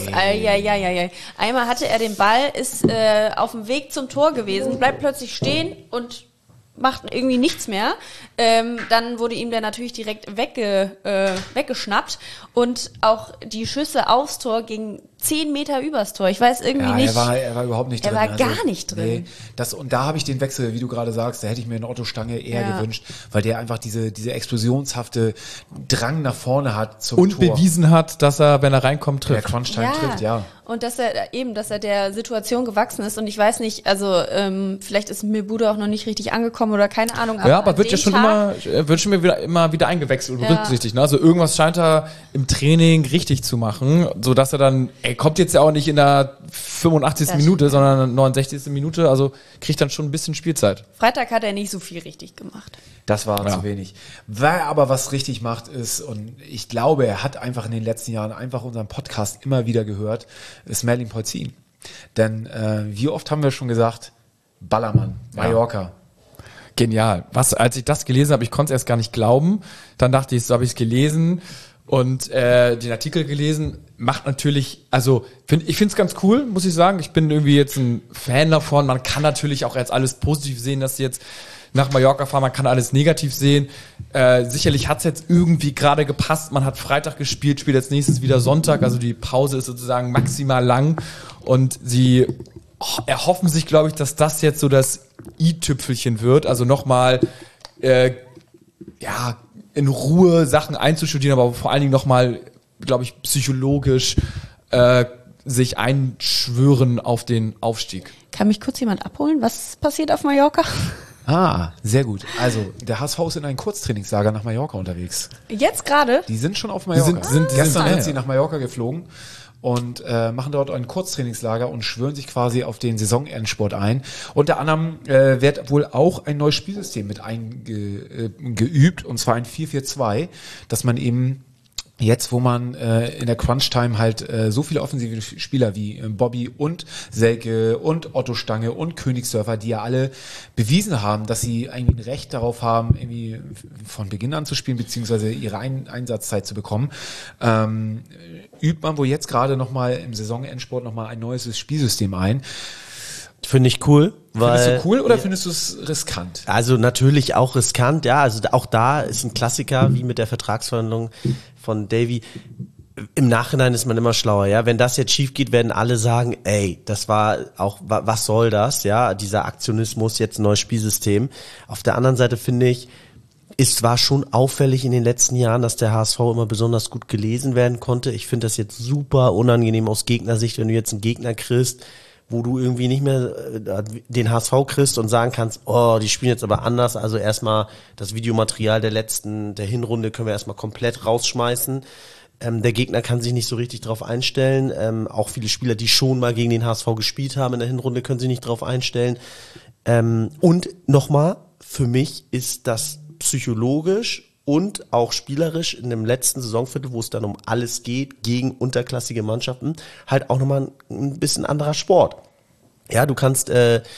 Speaker 3: Einmal hatte er den Ball, ist auf dem Weg zum Tor gewesen, bleibt plötzlich stehen und macht irgendwie nichts mehr. Dann wurde ihm der natürlich direkt weggeschnappt und auch die Schüsse aufs Tor gingen 10 Meter übers Tor. Ich weiß irgendwie nicht.
Speaker 1: Er war überhaupt nicht drin.
Speaker 3: Er war gar nicht drin.
Speaker 1: Nee, und da habe ich den Wechsel, wie du gerade sagst, da hätte ich mir einen Otto Stange eher gewünscht, weil der einfach diese explosionshafte Drang nach vorne hat zum
Speaker 2: und
Speaker 1: Tor.
Speaker 2: Bewiesen hat, dass er, wenn er reinkommt, trifft.
Speaker 1: Der Crunch-Time trifft, ja.
Speaker 3: Und dass er der Situation gewachsen ist. Und ich weiß nicht, also vielleicht ist Mebude auch noch nicht richtig angekommen oder keine Ahnung.
Speaker 2: Aber wird ja schon immer wieder eingewechselt und berücksichtigt. Ne? Also irgendwas scheint er im Training richtig zu machen, so dass er dann, kommt jetzt ja auch nicht in der 85. Minute, sondern 69. Minute, also kriegt dann schon ein bisschen Spielzeit.
Speaker 3: Freitag hat er nicht so viel richtig gemacht.
Speaker 1: Das war zu wenig. Wer aber was richtig macht ist, und ich glaube, er hat einfach in den letzten Jahren einfach unseren Podcast immer wieder gehört, ist Merlin Polzin. Denn wie oft haben wir schon gesagt, Ballermann, Mallorca.
Speaker 2: Genial. Als ich das gelesen habe, ich konnte es erst gar nicht glauben. Dann dachte ich, so habe ich es gelesen und den Artikel gelesen. Macht natürlich, also ich finde es ganz cool, muss ich sagen. Ich bin irgendwie jetzt ein Fan davon. Man kann natürlich auch jetzt alles positiv sehen, dass sie jetzt nach Mallorca fahren, man kann alles negativ sehen. Sicherlich hat es jetzt irgendwie gerade gepasst. Man hat Freitag gespielt, spielt jetzt nächstes wieder Sonntag. Also die Pause ist sozusagen maximal lang. Und sie erhoffen sich, glaube ich, dass das jetzt so das i-Tüpfelchen wird. Also nochmal in Ruhe Sachen einzustudieren, aber vor allen Dingen nochmal, glaube ich, psychologisch sich einschwören auf den Aufstieg.
Speaker 3: Kann mich kurz jemand abholen? Was passiert auf Mallorca?
Speaker 1: Sehr gut. Also, der HSV ist in ein Kurztrainingslager nach Mallorca unterwegs.
Speaker 3: Jetzt gerade?
Speaker 1: Die sind schon auf Mallorca. Gestern sind sie nach Mallorca geflogen und machen dort ein Kurztrainingslager und schwören sich quasi auf den Saisonendsport ein. Unter anderem wird wohl auch ein neues Spielsystem mit eingeübt, und zwar ein 4-4-2, dass man eben jetzt, wo man in der Crunch-Time halt so viele offensive Spieler wie Bobby und Selke und Otto Stange und Königsdörfer, die ja alle bewiesen haben, dass sie eigentlich ein Recht darauf haben, irgendwie von Beginn an zu spielen, beziehungsweise ihre Einsatzzeit zu bekommen, übt man wohl jetzt gerade nochmal im Saisonendsport nochmal ein neues Spielsystem ein.
Speaker 5: Finde ich cool.
Speaker 1: Findest du cool oder findest du es riskant?
Speaker 5: Also natürlich auch riskant, ja. Also auch da ist ein Klassiker, wie mit der Vertragsverhandlung von Davy. Im Nachhinein ist man immer schlauer, ja. Wenn das jetzt schief geht, werden alle sagen, das war auch, was soll das, ja? Dieser Aktionismus, jetzt ein neues Spielsystem. Auf der anderen Seite finde ich, es war schon auffällig in den letzten Jahren, dass der HSV immer besonders gut gelesen werden konnte. Ich finde das jetzt super unangenehm aus Gegnersicht, wenn du jetzt einen Gegner kriegst, wo du irgendwie nicht mehr den HSV kriegst und sagen kannst, die spielen jetzt aber anders, also erstmal das Videomaterial der Hinrunde können wir erstmal komplett rausschmeißen. Der Gegner kann sich nicht so richtig drauf einstellen. Auch viele Spieler, die schon mal gegen den HSV gespielt haben in der Hinrunde, können sich nicht drauf einstellen. Und nochmal, für mich ist das psychologisch und auch spielerisch in dem letzten Saisonviertel, wo es dann um alles geht, gegen unterklassige Mannschaften, halt auch nochmal ein bisschen anderer Sport. Ja, du kannst,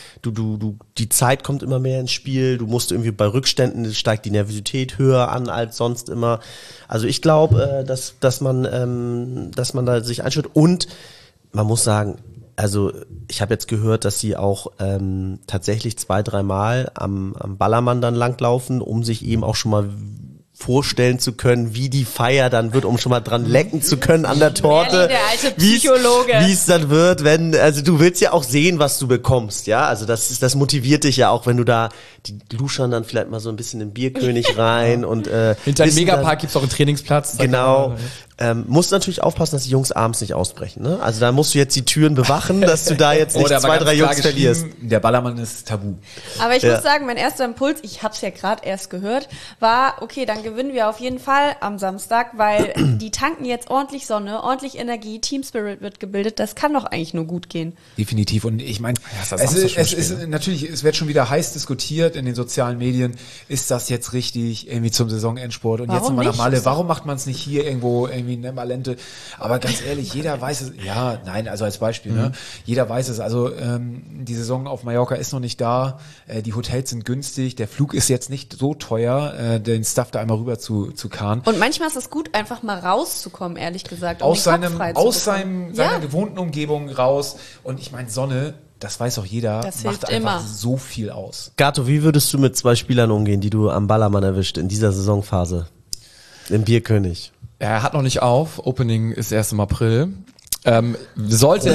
Speaker 5: die Zeit kommt immer mehr ins Spiel, du musst irgendwie bei Rückständen, steigt die Nervosität höher an als sonst immer. Also ich glaube, dass man da sich einschüttet, und man muss sagen, also ich habe jetzt gehört, dass sie auch tatsächlich 2-3 Mal am Ballermann dann langlaufen, um sich eben auch schon mal vorstellen zu können, wie die Feier dann wird, um schon mal dran lecken zu können an der Torte.
Speaker 3: Der alte Psychologe.
Speaker 5: Wie es dann wird, also du willst ja auch sehen, was du bekommst, ja, also das motiviert dich ja auch, wenn du da, die luschern dann vielleicht mal so ein bisschen in den Bierkönig rein und
Speaker 2: hinter dem Megapark gibt's auch einen Trainingsplatz.
Speaker 5: Genau. Musst natürlich aufpassen, dass die Jungs abends nicht ausbrechen, ne? Also da musst du jetzt die Türen bewachen, dass du da jetzt nicht 2-3 Jungs verlierst.
Speaker 1: Der Ballermann ist tabu.
Speaker 3: Aber ich muss sagen, mein erster Impuls, ich hab's ja gerade erst gehört, war, okay, dann gewinnen wir auf jeden Fall am Samstag, weil die tanken jetzt ordentlich Sonne, ordentlich Energie, Team Spirit wird gebildet, das kann doch eigentlich nur gut gehen.
Speaker 1: Definitiv, und ich meine, es ist natürlich, es wird schon wieder heiß diskutiert in den sozialen Medien, ist das jetzt richtig, irgendwie zum Saisonendsport, und jetzt nochmal nach Malle, warum macht man es nicht hier irgendwo irgendwie in der Malente? Aber ganz ehrlich, jeder weiß es, also als Beispiel, ne? Jeder weiß es, also die Saison auf Mallorca ist noch nicht da, die Hotels sind günstig, der Flug ist jetzt nicht so teuer, den Stuff da einmal rüber zu karren.
Speaker 3: Und manchmal ist es gut, einfach mal rauszukommen, ehrlich gesagt.
Speaker 1: Aus seiner gewohnten Umgebung raus, und ich meine, Sonne, das weiß auch jeder,
Speaker 3: Das
Speaker 1: macht
Speaker 3: hilft
Speaker 1: einfach
Speaker 3: immer.
Speaker 1: so viel aus.
Speaker 5: Gato, wie würdest du mit 2 Spielern umgehen, die du am Ballermann erwischt in dieser Saisonphase? Im Bierkönig.
Speaker 2: Er hat noch nicht auf. Opening ist erst im April. Sollte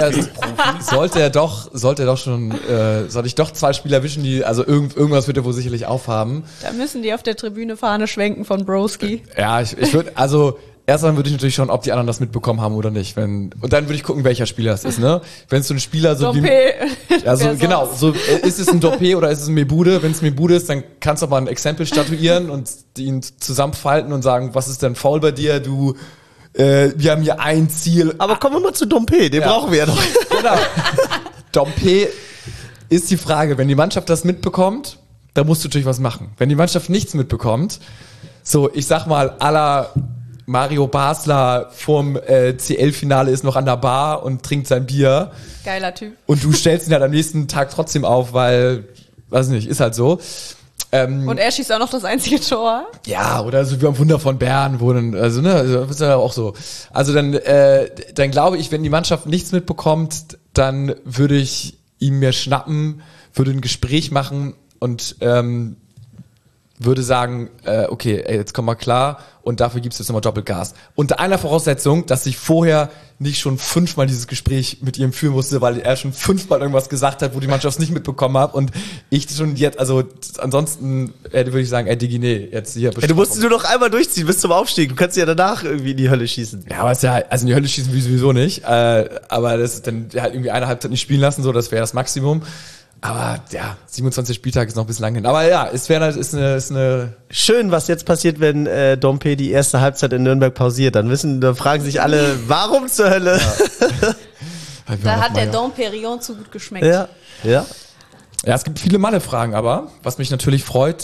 Speaker 2: ich doch 2 Spieler erwischen, die, also irgendwas wird er wohl sicherlich aufhaben.
Speaker 3: Da müssen die auf der Tribüne Fahne schwenken von Broski.
Speaker 2: Ja, ich würde, also, erstmal würde ich natürlich schauen, ob die anderen das mitbekommen haben oder nicht. Und dann würde ich gucken, welcher Spieler es ist, ne? Wenn es so ein Spieler so
Speaker 3: Dompe.
Speaker 2: wie, also
Speaker 3: Wer
Speaker 2: genau,
Speaker 3: sonst?
Speaker 2: so ist es ein Dompe oder ist es ein Mebude? Wenn es Mebude ist, dann kannst du mal ein Exempel statuieren und ihn zusammenfalten und sagen, was ist denn faul bei dir? Wir haben hier ein Ziel.
Speaker 5: Aber kommen wir mal zu Dompe, den brauchen wir ja noch.
Speaker 2: Genau. Dompe ist die Frage, wenn die Mannschaft das mitbekommt, da musst du natürlich was machen. Wenn die Mannschaft nichts mitbekommt, so, ich sag mal, à la Mario Basler vorm CL-Finale ist noch an der Bar und trinkt sein Bier.
Speaker 3: Geiler Typ.
Speaker 2: Und du stellst ihn halt am nächsten Tag trotzdem auf, weil, weiß nicht, ist halt so.
Speaker 3: Und er schießt auch noch das einzige Tor.
Speaker 2: Ja, oder so wie am Wunder von Bern, wo dann, also, ne, also, ist ja auch so. Also dann glaube ich, wenn die Mannschaft nichts mitbekommt, dann würde ich ihn mir schnappen, würde ein Gespräch machen und würde sagen, okay, ey, jetzt komm mal klar und dafür gibt's jetzt nochmal Doppelgas. Unter einer Voraussetzung, dass ich vorher nicht schon 5-mal dieses Gespräch mit ihm führen musste, weil er schon 5-mal irgendwas gesagt hat, wo die Mannschaft es nicht mitbekommen hat und ich schon jetzt, also ansonsten würde ich sagen, ey Digi, nee, jetzt hier.
Speaker 5: Du musst nur noch einmal durchziehen bis zum Aufstieg. Du kannst ja danach irgendwie in die Hölle schießen.
Speaker 2: Ja, aber ist ja, also in die Hölle schießen wir sowieso nicht, aber das ist dann halt irgendwie eine Halbzeit nicht spielen lassen, so, das wäre das Maximum. Aber ja, 27 Spieltag ist noch ein bisschen lang hin. Aber ja, ist eine
Speaker 5: Schön, was jetzt passiert, wenn Dompe die erste Halbzeit in Nürnberg pausiert. Da fragen sich alle, warum zur Hölle?
Speaker 2: Ja.
Speaker 3: Da hat der Dom Perignon zu gut geschmeckt.
Speaker 5: Ja.
Speaker 2: Ja, es gibt viele Malle-Fragen, aber was mich natürlich freut,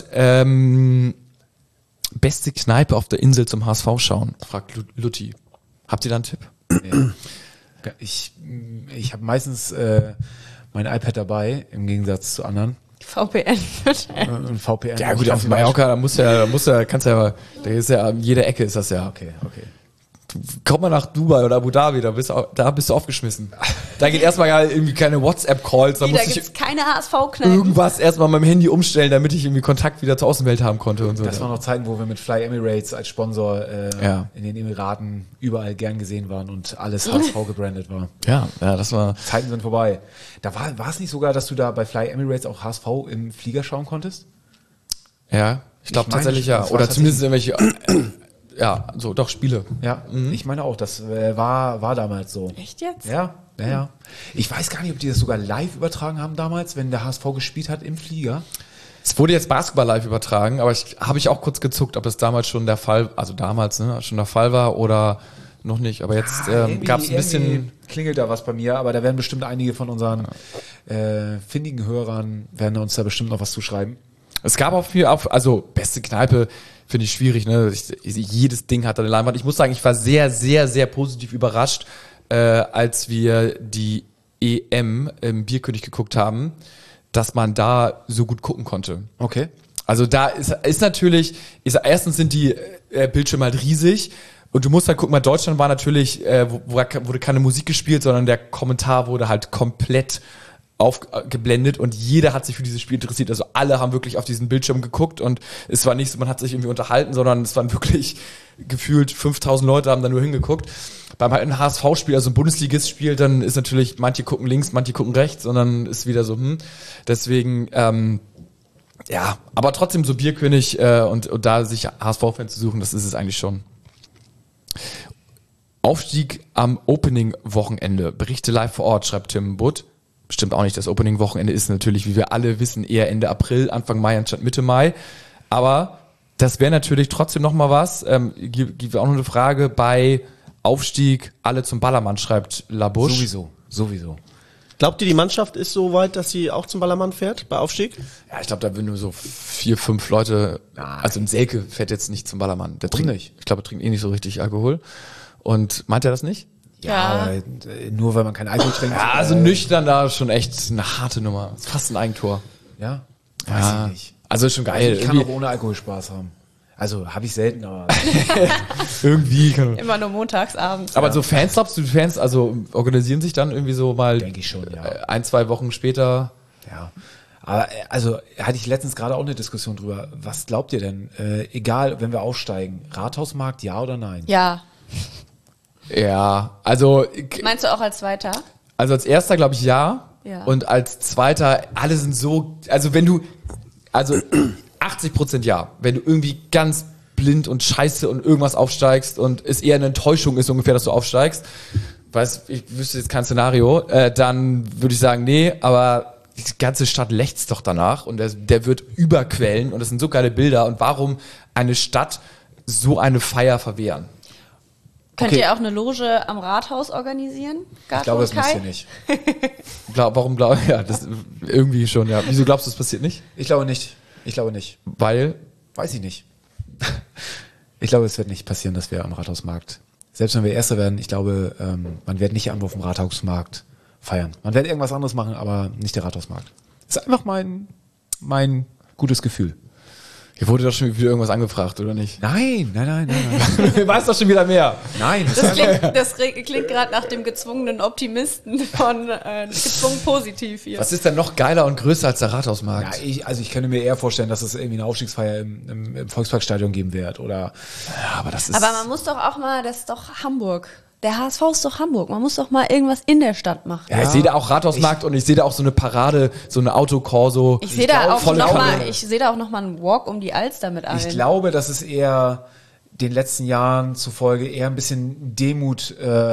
Speaker 2: beste Kneipe auf der Insel zum HSV schauen, fragt Lutti. Habt ihr da einen Tipp?
Speaker 1: Ja. Ich habe meistens mein iPad dabei, im Gegensatz zu anderen.
Speaker 3: VPN.
Speaker 1: Und VPN.
Speaker 2: Ja gut, auf Mallorca, da ist ja an jeder Ecke ist das ja.
Speaker 1: Okay.
Speaker 2: Komm mal nach Dubai oder Abu Dhabi, da bist du aufgeschmissen. Da geht erstmal ja irgendwie keine WhatsApp-Calls, da
Speaker 3: Da
Speaker 2: muss
Speaker 3: gibt
Speaker 2: ich
Speaker 3: es keine HSV-Kneipen.
Speaker 2: irgendwas erstmal mit dem Handy umstellen, damit ich irgendwie Kontakt wieder zur Außenwelt haben konnte und so.
Speaker 1: Das waren noch Zeiten, wo wir mit Fly Emirates als Sponsor
Speaker 2: Ja.
Speaker 1: in den Emiraten überall gern gesehen waren und alles HSV gebrandet war.
Speaker 2: Ja, das war.
Speaker 1: Zeiten sind vorbei. Da war es nicht sogar, dass du da bei Fly Emirates auch HSV im Flieger schauen konntest?
Speaker 2: Ja, ich glaube
Speaker 1: Ich meine,
Speaker 2: tatsächlich ja.
Speaker 1: das war
Speaker 2: Oder zumindest irgendwelche, ja, so doch Spiele.
Speaker 1: Ja, ich meine auch, das war damals so.
Speaker 3: Echt jetzt?
Speaker 1: Ja. Ich weiß gar nicht, ob die das sogar live übertragen haben damals, wenn der HSV gespielt hat im Flieger.
Speaker 2: Es wurde jetzt Basketball live übertragen, aber habe ich auch kurz gezuckt, ob es damals schon der Fall, also damals, ne, schon der Fall war oder noch nicht. Aber jetzt gab es ein bisschen.
Speaker 1: Klingelt da was bei mir, aber da werden bestimmt einige von unseren findigen Hörern werden uns da bestimmt noch was zuschreiben.
Speaker 2: Es gab auch viel, also beste Kneipe finde ich schwierig, ne? Jedes Ding hat eine Leinwand. Ich muss sagen, ich war sehr, sehr, sehr positiv überrascht, als wir die EM im Bierkönig geguckt haben, dass man da so gut gucken konnte.
Speaker 1: Okay.
Speaker 2: Also da ist natürlich, erstens sind die Bildschirme halt riesig und du musst halt gucken, weil Deutschland war natürlich, wurde keine Musik gespielt, sondern der Kommentar wurde halt komplett aufgeblendet und jeder hat sich für dieses Spiel interessiert. Also alle haben wirklich auf diesen Bildschirm geguckt und es war nicht so, man hat sich irgendwie unterhalten, sondern es waren wirklich gefühlt 5000 Leute haben da nur hingeguckt. Beim halt ein HSV-Spiel, also ein Bundesligist-Spiel, dann ist natürlich, manche gucken links, manche gucken rechts, sondern ist wieder so, Deswegen, ja, aber trotzdem so Bierkönig und da sich HSV-Fans zu suchen, das ist es eigentlich schon. Aufstieg am Opening-Wochenende. Berichte live vor Ort, schreibt Tim Butt. Bestimmt auch nicht. Das Opening-Wochenende ist natürlich, wie wir alle wissen, eher Ende April, Anfang Mai anstatt Mitte Mai. Aber das wäre natürlich trotzdem nochmal was. Gibt auch noch eine Frage bei Aufstieg, alle zum Ballermann, schreibt Labusch.
Speaker 1: Sowieso.
Speaker 5: Glaubt ihr, die Mannschaft ist so weit, dass sie auch zum Ballermann fährt bei Aufstieg?
Speaker 2: Ja, ich glaube, da würden nur so 4, 5 Leute, also ein Selke fährt jetzt nicht zum Ballermann. Der trinkt nicht. Ich glaube, er trinkt eh nicht so richtig Alkohol. Und meint er das nicht?
Speaker 3: Ja.
Speaker 1: Nur weil man keinen Alkohol trinkt.
Speaker 2: Ja, also nüchtern da schon echt eine harte Nummer. Ist fast ein Eigentor.
Speaker 1: Ja,
Speaker 2: Ja,
Speaker 1: ich nicht.
Speaker 2: also ist schon geil.
Speaker 1: Ich kann auch ohne Alkohol Spaß haben. Also habe ich selten, aber
Speaker 2: Irgendwie kann
Speaker 3: Immer nur montags abends.
Speaker 2: Aber so Fans, glaubst du, Fans, also organisieren sich dann irgendwie so mal
Speaker 1: denke ich schon, ja.
Speaker 2: 1-2 Wochen später?
Speaker 1: Ja. Aber also hatte ich letztens gerade auch eine Diskussion drüber. Was glaubt ihr denn? Egal, wenn wir aufsteigen, Rathausmarkt, ja oder nein?
Speaker 3: Ja.
Speaker 2: Ja, also
Speaker 3: Meinst du auch als Zweiter?
Speaker 2: als erster glaube ich ja.
Speaker 3: Ja.
Speaker 2: Und als zweiter, alle sind so, also 80% ja. Wenn du irgendwie ganz blind und scheiße und irgendwas aufsteigst und es eher eine Enttäuschung ist ungefähr, dass du aufsteigst, ich wüsste jetzt kein Szenario, dann würde ich sagen, nee, aber die ganze Stadt lechzt doch danach und der wird überquellen und das sind so geile Bilder und warum eine Stadt so eine Feier verwehren?
Speaker 3: Könnt
Speaker 1: Okay.
Speaker 3: ihr auch eine Loge am Rathaus organisieren?
Speaker 1: Ich glaube, das müsst ihr nicht.
Speaker 2: Ja, das irgendwie schon, ja. Wieso glaubst du, das passiert nicht?
Speaker 1: Ich glaube nicht.
Speaker 2: Weil?
Speaker 1: Weiß ich nicht. Ich glaube, es wird nicht passieren, dass wir am Rathausmarkt, selbst wenn wir Erster werden, ich glaube, man wird nicht auf dem Rathausmarkt feiern. Man wird irgendwas anderes machen, aber nicht der Rathausmarkt. Das ist einfach mein gutes Gefühl.
Speaker 2: Hier wurde doch schon wieder irgendwas angefragt, oder nicht?
Speaker 1: Nein.
Speaker 2: Du weißt doch schon wieder mehr.
Speaker 1: Nein,
Speaker 3: Das klingt gerade nach dem gezwungenen Optimisten von gezwungen positiv hier.
Speaker 2: Was ist denn noch geiler und größer als der Rathausmarkt?
Speaker 1: ja, ich könnte mir eher vorstellen, dass es irgendwie eine Aufstiegsfeier im Volksparkstadion geben wird. Oder
Speaker 2: Ja, aber das ist...
Speaker 3: Aber man muss doch auch mal, das ist doch Hamburg. Der HSV ist doch Hamburg. Man muss doch mal irgendwas in der Stadt machen.
Speaker 2: ja, ich sehe da auch Rathausmarkt und ich sehe da auch so eine Parade, so eine Autokorso.
Speaker 3: Ich sehe da auch
Speaker 2: volle
Speaker 3: noch
Speaker 2: Kanone.
Speaker 3: mal, noch mal einen Walk um die Alster mit allen.
Speaker 1: ich glaube, dass es eher den letzten Jahren zufolge eher ein bisschen Demut,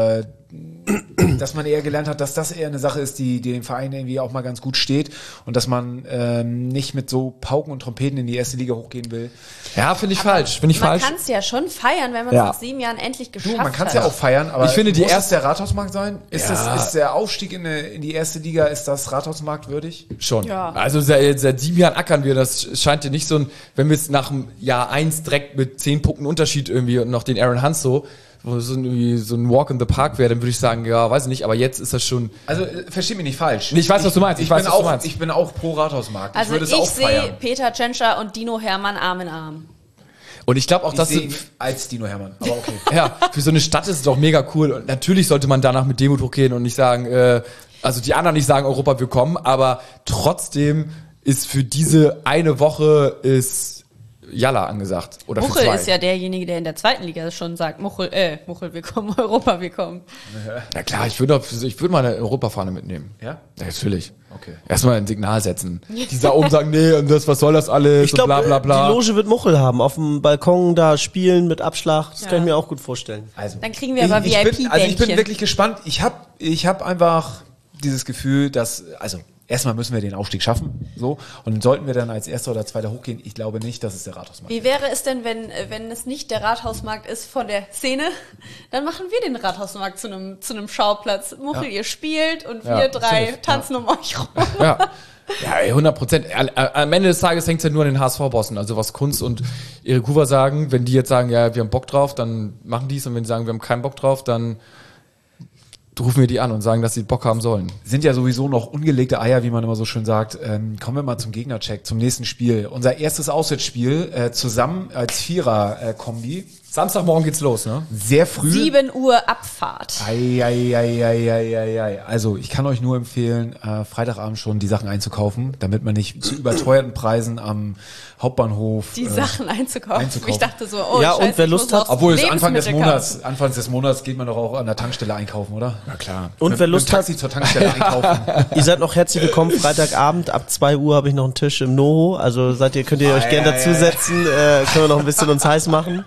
Speaker 1: dass man eher gelernt hat, dass das eher eine Sache ist, die dem Verein irgendwie auch mal ganz gut steht und dass man nicht mit so Pauken und Trompeten in die erste Liga hochgehen will.
Speaker 2: Ja, finde ich falsch. Finde ich
Speaker 3: man
Speaker 2: falsch.
Speaker 3: kann es ja schon feiern, wenn man es
Speaker 2: Ja.
Speaker 3: nach 7 Jahren endlich geschafft
Speaker 1: Man kann es
Speaker 3: hat.
Speaker 1: ja auch feiern, aber
Speaker 2: Ich finde, die
Speaker 1: muss es
Speaker 2: erste-
Speaker 1: der Rathausmarkt sein? Ist der Aufstieg in die erste Liga, ist das Rathausmarkt würdig?
Speaker 2: Schon.
Speaker 3: Ja.
Speaker 2: Also seit 7 Jahren ackern wir, das scheint ja nicht so ein, wenn wir es nach dem Jahr 1 direkt mit 10 Punkten Unterschied irgendwie und noch den Aaron Hunt so irgendwie so ein Walk in the Park wäre, dann würde ich sagen, ja, weiß ich nicht, aber jetzt ist das schon...
Speaker 1: Also, versteh mich nicht falsch.
Speaker 2: Nee, ich weiß, was du meinst. Ich weiß, was du meinst.
Speaker 1: Ich bin auch pro Rathausmarkt.
Speaker 3: Also
Speaker 1: würde es auch
Speaker 3: ich sehe
Speaker 1: feiern.
Speaker 3: Peter Tschentscher und Dino Hermann Arm in Arm.
Speaker 2: Und ich glaube auch,
Speaker 1: Ich
Speaker 2: dass
Speaker 1: sehe ihn als Dino Hermann, aber okay.
Speaker 2: ja, für so eine Stadt ist es doch mega cool. Und natürlich sollte man danach mit Demut hochgehen und nicht sagen, also die anderen nicht sagen, Europa willkommen, aber trotzdem ist für diese eine Woche ist Jalla angesagt. Oder
Speaker 3: Muchel
Speaker 2: für 2.
Speaker 3: ist ja derjenige, der in der zweiten Liga schon sagt, Muchel willkommen, Europa willkommen.
Speaker 2: Ja klar, ich würde mal eine Europafahne mitnehmen.
Speaker 1: Ja?
Speaker 2: Ja, natürlich.
Speaker 1: Okay.
Speaker 2: Erstmal ein Signal setzen. Die da oben sagen, nee, und das, was soll das alles?
Speaker 5: Ich glaube,
Speaker 2: und bla bla bla.
Speaker 5: die Loge wird Muchel haben, auf dem Balkon da spielen mit Abschlag. Das
Speaker 3: Ja.
Speaker 5: kann ich mir auch gut vorstellen.
Speaker 1: Also,
Speaker 3: Dann kriegen wir aber
Speaker 1: ich bin
Speaker 3: VIP-Bändchen.
Speaker 1: wirklich gespannt. Ich hab einfach dieses Gefühl, dass, also, erstmal müssen wir den Aufstieg schaffen, so. Und sollten wir dann als Erster oder Zweiter hochgehen, ich glaube nicht, dass es der Rathausmarkt
Speaker 3: Wie wäre es denn, wenn es nicht der Rathausmarkt ist von der Szene? Dann machen wir den Rathausmarkt zu einem Schauplatz. Muchel, ihr spielt und wir
Speaker 2: Ja,
Speaker 3: drei
Speaker 2: safe,
Speaker 3: tanzen um euch rum.
Speaker 2: Ja. Ja, ey, 100%. Am Ende des Tages hängt es ja nur an den HSV-Bossen. Also was Kunz und Erik Hoover sagen, wenn die jetzt sagen, ja, wir haben Bock drauf, dann machen die es. Und wenn die sagen, wir haben keinen Bock drauf, dann rufen wir die an und sagen, dass sie Bock haben sollen.
Speaker 1: Sind ja sowieso noch ungelegte Eier, wie man immer so schön sagt. Kommen wir mal zum Gegnercheck, zum nächsten Spiel. Unser erstes Auswärtsspiel zusammen als Vierer-Kombi.
Speaker 2: Samstagmorgen geht's los, ne?
Speaker 1: Sehr früh.
Speaker 3: 7 Uhr Abfahrt.
Speaker 1: Ei. Also ich kann euch nur empfehlen, Freitagabend schon die Sachen einzukaufen, damit man nicht zu überteuerten Preisen am Hauptbahnhof
Speaker 3: Die Sachen einzukaufen.
Speaker 1: einzukaufen.
Speaker 3: Ich dachte so, oh,
Speaker 5: Ja,
Speaker 3: scheiße,
Speaker 5: und wer
Speaker 3: ich
Speaker 5: Lust
Speaker 3: muss
Speaker 5: hat-
Speaker 3: noch
Speaker 1: Obwohl es Anfang des
Speaker 3: Lebensmittel kaufen.
Speaker 1: Monats geht man doch auch an der Tankstelle einkaufen, oder? Ja klar.
Speaker 5: Und wer Lust
Speaker 1: mit dem Taxi zur Tankstelle einkaufen.
Speaker 5: Ihr seid noch herzlich willkommen. Freitagabend ab 2 Uhr habe ich noch einen Tisch im NoHo. Also könnt ihr euch gerne dazusetzen. Können wir noch ein bisschen uns heiß machen.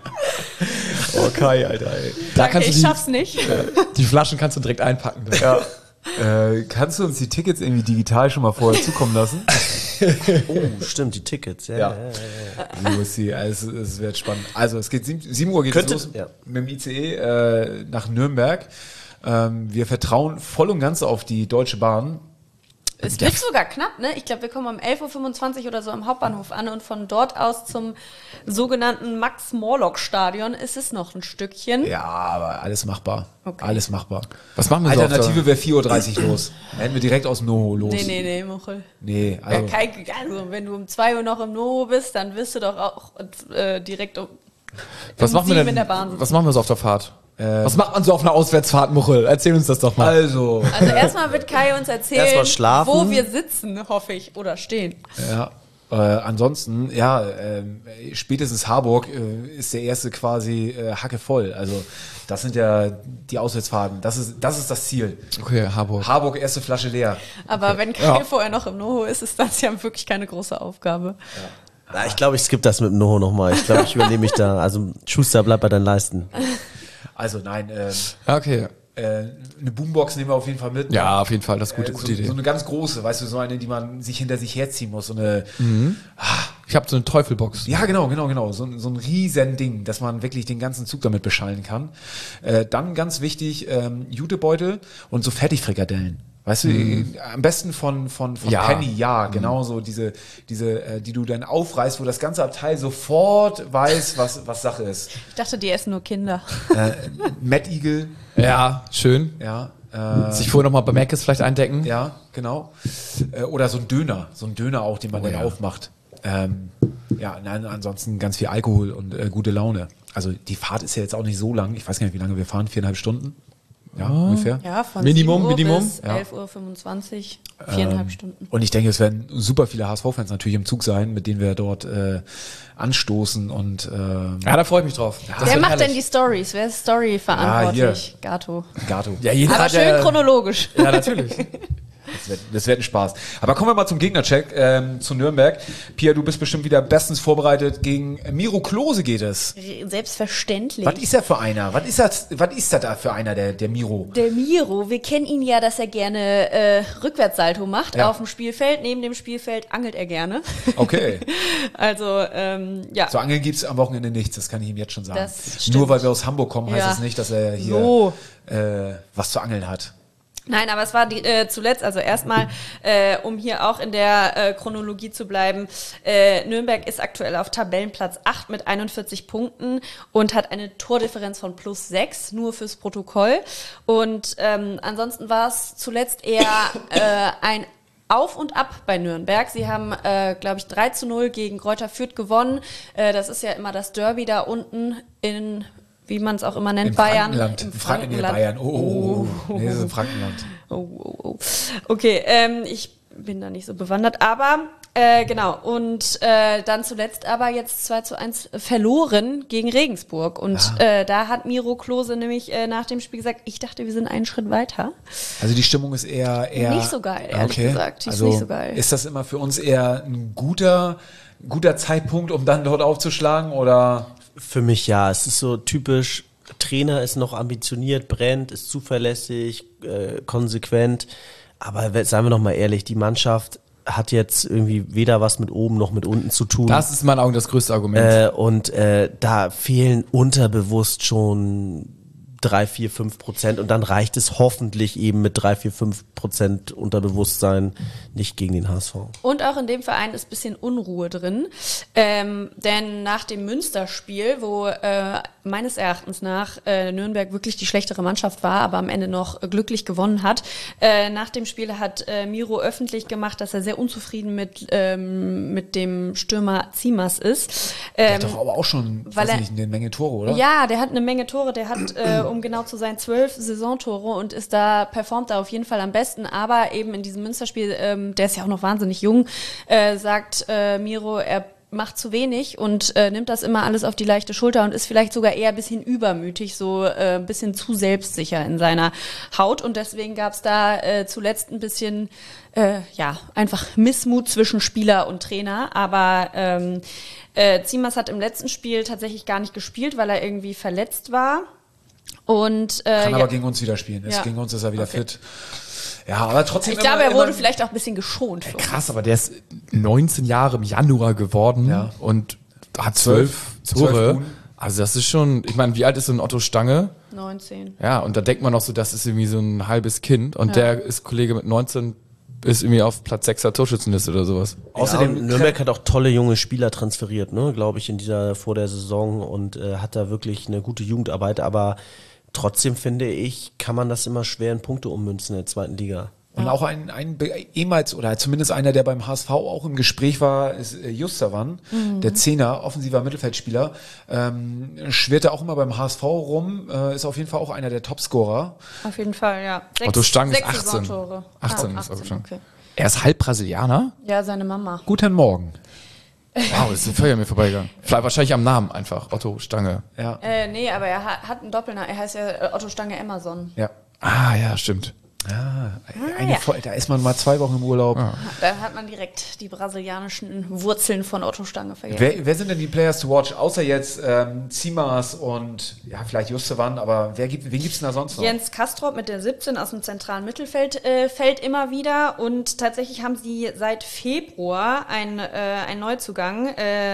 Speaker 1: Okay, Alter. Ey.
Speaker 2: Da kannst
Speaker 3: Ich
Speaker 2: du
Speaker 3: schaff's nicht.
Speaker 2: die Flaschen kannst du direkt einpacken.
Speaker 1: Ja. Kannst du uns die Tickets irgendwie digital schon mal vorher zukommen lassen?
Speaker 5: Oh, stimmt, die Tickets.
Speaker 1: Ja. Lucy, also es wird spannend. Also es geht 7 Uhr geht
Speaker 5: Könnte-
Speaker 1: es los
Speaker 5: ja.
Speaker 1: mit dem ICE nach Nürnberg. Wir vertrauen voll und ganz auf die Deutsche Bahn.
Speaker 3: Es wird sogar knapp, ne? Ich glaube, wir kommen um 11.25 Uhr oder so am Hauptbahnhof an und von dort aus zum sogenannten Max-Morlock-Stadion ist es noch ein Stückchen.
Speaker 1: Ja, aber alles machbar.
Speaker 3: Okay.
Speaker 1: Alles machbar.
Speaker 2: Was machen wir so
Speaker 1: Alternative wäre 4.30 Uhr los. Dann hätten wir direkt aus dem Noho los.
Speaker 3: Nee, Muchel.
Speaker 1: Nee,
Speaker 3: Also,
Speaker 1: also,
Speaker 3: wenn du um 2 Uhr noch im Noho bist, dann wirst du doch auch direkt
Speaker 2: Was machen wir
Speaker 3: 7
Speaker 2: denn?
Speaker 3: in der Bahn sitzen.
Speaker 2: Was machen wir so auf der Fahrt? Was macht man so auf einer Auswärtsfahrt, Muchel? Erzähl uns das doch mal.
Speaker 1: also,
Speaker 3: Also erstmal wird Kai uns erzählen,
Speaker 5: Erstmal schlafen.
Speaker 3: wo wir sitzen, hoffe ich, oder stehen.
Speaker 1: ja. Ansonsten, ja, spätestens Harburg ist der erste quasi Hacke voll. Also das sind ja die Auswärtsfahrten. Das ist das Ziel.
Speaker 2: Okay, Harburg.
Speaker 1: Harburg, erste Flasche leer.
Speaker 3: Aber wenn Kai vorher noch im Noho ist, ist das ja wirklich keine große Aufgabe.
Speaker 5: Na, ich glaube, ich skippe das mit dem Noho nochmal. Ich glaube, ich übernehme mich da. Also Schuster, bleib bei deinen Leisten.
Speaker 1: Also nein,
Speaker 2: Okay.
Speaker 1: eine Boombox nehmen wir auf jeden Fall mit.
Speaker 2: Ja, auf jeden Fall, das ist eine gute Idee.
Speaker 1: So eine ganz große, weißt du, so eine, die man sich hinter sich herziehen muss. So eine,
Speaker 2: Ich habe so eine Teufelbox.
Speaker 1: ja, genau. So ein riesen Ding, dass man wirklich den ganzen Zug damit beschallen kann. Dann ganz wichtig, Jutebeutel und so Fertigfrikadellen. Weißt du, am besten von
Speaker 2: Ja.
Speaker 1: Penny, ja, genau so diese, die du dann aufreißt, wo das ganze Abteil sofort weiß, was Sache ist.
Speaker 3: Ich dachte, die essen nur Kinder.
Speaker 1: Mad Eagle,
Speaker 2: Ja, schön.
Speaker 1: ja,
Speaker 2: Sich vorher nochmal bei Mc's vielleicht eindecken.
Speaker 1: ja, genau. Oder so ein Döner auch, den man dann aufmacht. Ja, nein, ansonsten ganz viel Alkohol und gute Laune. Also die Fahrt ist ja jetzt auch nicht so lang. Ich weiß gar nicht, wie lange wir fahren, 4,5 Stunden. Ja, ungefähr.
Speaker 3: Ja, von
Speaker 2: Minimum,
Speaker 3: 7 Uhr
Speaker 2: Minimum.
Speaker 3: bis 11.25 Uhr, 4,5 Stunden.
Speaker 1: Und ich denke, es werden super viele HSV-Fans natürlich im Zug sein, mit denen wir dort anstoßen und
Speaker 2: Ja, da freue ich mich drauf. Das
Speaker 3: Wer
Speaker 2: wird
Speaker 3: macht
Speaker 2: herrlich.
Speaker 3: denn die Stories? Wer ist Story-verantwortlich? Gato.
Speaker 1: Gato.
Speaker 2: Ja, jeder
Speaker 3: Aber
Speaker 2: hat
Speaker 3: schön chronologisch.
Speaker 2: Ja, natürlich.
Speaker 1: Das wird ein Spaß. Aber kommen wir mal zum Gegnercheck zu Nürnberg. Pia, du bist bestimmt wieder bestens vorbereitet. Gegen Miro Klose geht es.
Speaker 3: Selbstverständlich.
Speaker 1: Was ist er für einer? Was ist das da für einer, der Miro?
Speaker 3: Der Miro, wir kennen ihn ja, dass er gerne Rückwärtssalto macht
Speaker 1: Ja.
Speaker 3: auf dem Spielfeld. Neben dem Spielfeld angelt er gerne.
Speaker 1: Okay.
Speaker 3: Also, ja.
Speaker 1: Zu Angeln gibt's am Wochenende nichts, das kann ich ihm jetzt schon sagen.
Speaker 3: Das stimmt.
Speaker 1: Nur weil wir aus Hamburg kommen, heißt
Speaker 3: Ja.
Speaker 1: das nicht, dass er hier
Speaker 3: So.
Speaker 1: was zu angeln hat.
Speaker 3: Nein, aber es war zuletzt, also erstmal, um hier auch in der Chronologie zu bleiben, Nürnberg ist aktuell auf Tabellenplatz 8 mit 41 Punkten und hat eine Tordifferenz von +6, nur fürs Protokoll. Und ansonsten war es zuletzt eher ein Auf und Ab bei Nürnberg. Sie haben, glaube ich, 3:0 gegen Greuther Fürth gewonnen. Das ist ja immer das Derby da unten in, wie man es auch immer nennt,
Speaker 1: Im
Speaker 3: Bayern.
Speaker 1: Frankenland.
Speaker 3: Im
Speaker 1: Nee,
Speaker 3: Frankenland.
Speaker 1: Bayern. Oh. Nee, das ist im Frankenland.
Speaker 3: Oh. Okay, ich bin da nicht so bewandert, aber genau. Und dann zuletzt aber jetzt 2:1 verloren gegen Regensburg. Und da hat Miro Klose nämlich nach dem Spiel gesagt, ich dachte, wir sind einen Schritt weiter.
Speaker 1: Also die Stimmung ist eher
Speaker 3: Nicht so geil, ehrlich gesagt. Die ist
Speaker 1: also
Speaker 3: nicht so geil.
Speaker 1: Ist das immer für uns eher ein guter Zeitpunkt, um dann dort aufzuschlagen, oder?
Speaker 5: Für mich ja, es ist so typisch, Trainer ist noch ambitioniert, brennt, ist zuverlässig, konsequent, aber seien wir noch mal ehrlich, die Mannschaft hat jetzt irgendwie weder was mit oben noch mit unten zu tun.
Speaker 2: Das ist in meinen Augen das größte Argument.
Speaker 5: Und da fehlen unterbewusst schon 3, 4, 5% und dann reicht es hoffentlich eben mit 3, 4, 5% Unterbewusstsein nicht gegen den HSV.
Speaker 3: Und auch in dem Verein ist ein bisschen Unruhe drin, denn nach dem Münsterspiel, wo meines Erachtens nach Nürnberg wirklich die schlechtere Mannschaft war, aber am Ende noch glücklich gewonnen hat, nach dem Spiel hat Miro öffentlich gemacht, dass er sehr unzufrieden mit dem Stürmer Zimas ist.
Speaker 1: Der hat doch aber auch schon,
Speaker 3: weil
Speaker 1: weiß nicht, eine Menge Tore, oder?
Speaker 3: Ja, der hat eine Menge Tore, der hat, um genau zu sein, 12 Saisontore und performt da auf jeden Fall am besten, aber eben in diesem Münsterspiel, der ist ja auch noch wahnsinnig jung, sagt Miro, er macht zu wenig und nimmt das immer alles auf die leichte Schulter und ist vielleicht sogar eher ein bisschen übermütig, so ein bisschen zu selbstsicher in seiner Haut und deswegen gab es da zuletzt ein bisschen einfach Missmut zwischen Spieler und Trainer, aber Zimas hat im letzten Spiel tatsächlich gar nicht gespielt, weil er irgendwie verletzt war. Und,
Speaker 1: Kann aber gegen uns wieder spielen. Gegen uns ist er wieder fit. Ja, aber trotzdem.
Speaker 3: Ich glaube, er wurde vielleicht auch ein bisschen geschont. Für uns.
Speaker 2: Krass, aber der ist 19 Jahre im Januar geworden und hat 12 Tore.
Speaker 1: Buden.
Speaker 2: Also das ist schon, ich meine, wie alt ist so ein Otto Stange?
Speaker 3: 19.
Speaker 2: Ja, und da denkt man noch so, das ist irgendwie so ein halbes Kind und der ist Kollege mit 19 ist irgendwie auf Platz 6er Torschützenliste oder sowas.
Speaker 5: Außerdem, Nürnberg hat auch tolle junge Spieler transferiert, ne, glaube ich, vor der Saison und hat da wirklich eine gute Jugendarbeit, aber trotzdem finde ich, kann man das immer schwer in Punkte ummünzen in der zweiten Liga.
Speaker 1: Und auch ein ehemals, oder zumindest einer, der beim HSV auch im Gespräch war, ist Justavan, der Zehner, offensiver Mittelfeldspieler, schwirrte auch immer beim HSV rum, ist auf jeden Fall auch einer der Topscorer.
Speaker 3: Auf jeden Fall, ja.
Speaker 2: Otto Stang ist
Speaker 3: 6
Speaker 2: 18.
Speaker 3: Saisontore.
Speaker 2: 18 ist Otto Stang.
Speaker 3: Okay.
Speaker 2: Er ist halb Brasilianer?
Speaker 3: Ja, seine Mama.
Speaker 1: Guten Morgen.
Speaker 2: Wow, das ist völlig an mir vorbeigegangen. Vielleicht wahrscheinlich am Namen einfach, Otto Stange.
Speaker 1: Ja.
Speaker 3: Nee, aber er hat einen Doppelnamen. Er heißt ja Otto Stange Emerson.
Speaker 1: Ja.
Speaker 2: Ah, ja, stimmt.
Speaker 3: ja.
Speaker 1: Da ist man mal 2 Wochen im Urlaub.
Speaker 3: Da hat man direkt die brasilianischen Wurzeln von Otto Stange vergessen.
Speaker 1: Wer sind denn die Players to watch? Außer jetzt Zimas und ja, vielleicht Justevan, aber wen gibt's denn da sonst noch?
Speaker 3: Jens Kastrop mit der 17 aus dem zentralen Mittelfeld fällt immer wieder und tatsächlich haben sie seit Februar einen Neuzugang,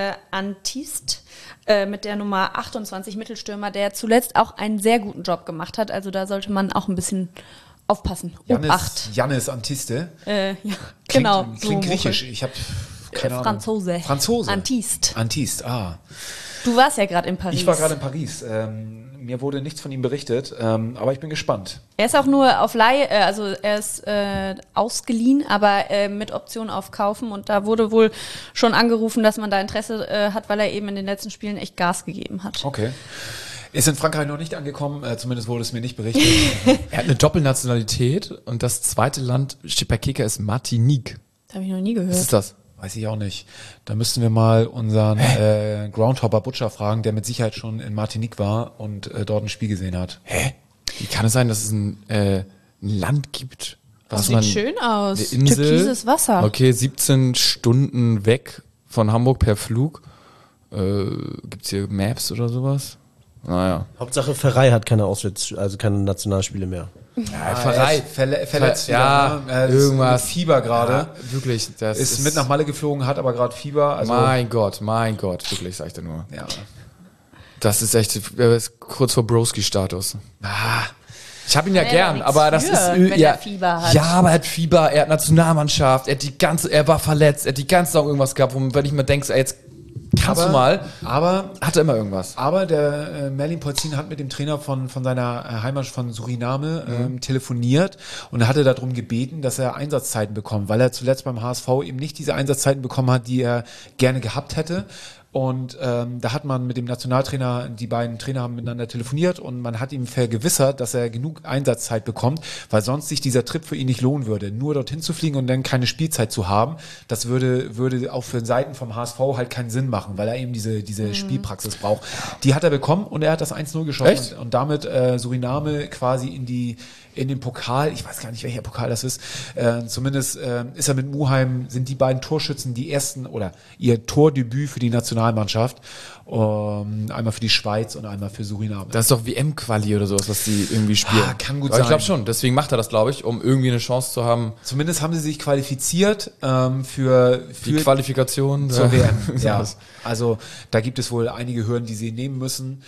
Speaker 3: Antist, mit der Nummer 28 Mittelstürmer, der zuletzt auch einen sehr guten Job gemacht hat. Also da sollte man auch ein bisschen aufpassen. Obacht.
Speaker 1: Jannis Antiste.
Speaker 3: Ja, genau.
Speaker 1: Klingt griechisch. Ich habe keine Ahnung.
Speaker 3: Franzose. Antist.
Speaker 1: Antist,
Speaker 3: Du warst ja gerade in Paris.
Speaker 1: Ich war gerade in Paris. Mir wurde nichts von ihm berichtet, aber ich bin gespannt.
Speaker 3: Er ist auch nur auf Leihe, also er ist ausgeliehen, aber mit Option auf Kaufen und da wurde wohl schon angerufen, dass man da Interesse hat, weil er eben in den letzten Spielen echt Gas gegeben hat.
Speaker 1: Okay. Ist in Frankreich noch nicht angekommen, zumindest wurde es mir nicht berichtet.
Speaker 2: Er hat eine Doppelnationalität und das zweite Land, steht bei Kicker, ist Martinique.
Speaker 3: Das habe ich noch nie gehört.
Speaker 2: Was ist das?
Speaker 1: Weiß ich auch nicht. Da müssten wir mal unseren Groundhopper Butcher fragen, der mit Sicherheit schon in Martinique war und dort ein Spiel gesehen hat.
Speaker 2: Hä? Wie kann es sein, dass es ein Land gibt,
Speaker 3: Das
Speaker 2: was
Speaker 3: sieht
Speaker 2: man...
Speaker 3: schön aus.
Speaker 2: Eine Insel,
Speaker 3: Türkises Wasser.
Speaker 2: Okay, 17 Stunden weg von Hamburg per Flug. Gibt's hier Maps oder sowas? Naja.
Speaker 5: Hauptsache Ferrei hat keine keine Nationalspiele mehr.
Speaker 2: Ja, Pfarrei.
Speaker 1: Verletzt
Speaker 2: ja,
Speaker 1: wieder, ne?
Speaker 2: irgendwas.
Speaker 1: Fieber gerade.
Speaker 2: Ja, wirklich. Das
Speaker 1: Ist mit nach Malle geflogen, hat aber gerade Fieber. Also,
Speaker 2: mein Gott, wirklich, sag ich dir nur.
Speaker 1: ja.
Speaker 2: Das ist echt kurz vor Broski-Status. Ich habe ihn ja
Speaker 3: Naja,
Speaker 2: gern,
Speaker 3: nichts
Speaker 2: aber das
Speaker 3: für,
Speaker 2: ist
Speaker 3: wenn
Speaker 2: ja,
Speaker 3: er Fieber hat.
Speaker 2: Ja, aber er hat Fieber, er hat Nationalmannschaft, er war verletzt, er hat die ganze Saison irgendwas gehabt, wenn ich mir denke, jetzt kannst du mal,
Speaker 1: Aber
Speaker 2: hat er immer irgendwas.
Speaker 1: Aber der Merlin Polzin hat mit dem Trainer von seiner Heimat von Suriname telefoniert und er hatte darum gebeten, dass er Einsatzzeiten bekommt, weil er zuletzt beim HSV eben nicht diese Einsatzzeiten bekommen hat, die er gerne gehabt hätte. Und da hat man mit dem Nationaltrainer, die beiden Trainer haben miteinander telefoniert und man hat ihm vergewissert, dass er genug Einsatzzeit bekommt, weil sonst sich dieser Trip für ihn nicht lohnen würde. Nur dorthin zu fliegen und dann keine Spielzeit zu haben, das würde auch für Seiten vom HSV halt keinen Sinn machen, weil er eben diese Spielpraxis braucht. Die hat er bekommen und er hat das 1-0 geschossen und damit Suriname quasi in den Pokal, ich weiß gar nicht, welcher Pokal das ist, zumindest ist er mit Muheim, sind die beiden Torschützen die ersten oder ihr Tordebüt für die Nationalmannschaft, einmal für die Schweiz und einmal für Suriname.
Speaker 2: Das ist doch WM-Quali oder sowas, was die irgendwie spielen.
Speaker 1: Kann gut
Speaker 2: Aber
Speaker 1: sein.
Speaker 2: ich glaube schon, deswegen macht er das, glaube ich, um irgendwie eine Chance zu haben.
Speaker 1: Zumindest haben sie sich qualifiziert für
Speaker 2: Die Qualifikation
Speaker 1: zur WM. Ja.
Speaker 2: Sowas.
Speaker 1: Also da gibt es wohl einige Hürden, die sie nehmen müssen.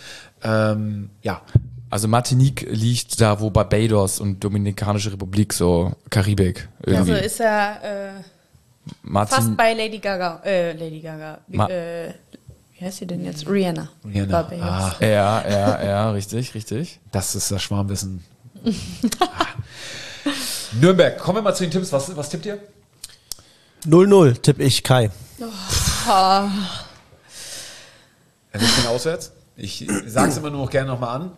Speaker 1: Ja.
Speaker 2: Also Martinique liegt da, wo Barbados und Dominikanische Republik, so Karibik irgendwie.
Speaker 3: Also ist er fast bei Lady Gaga. Wie heißt sie denn jetzt? Rihanna. Barbados.
Speaker 2: Ja, richtig.
Speaker 1: Das ist das Schwarmwissen. Nürnberg, kommen wir mal zu den Tipps. Was tippt ihr?
Speaker 5: 0-0 tipp ich, Kai.
Speaker 1: Wer wird denn auswärts? Ich sag's immer nur noch gerne nochmal an.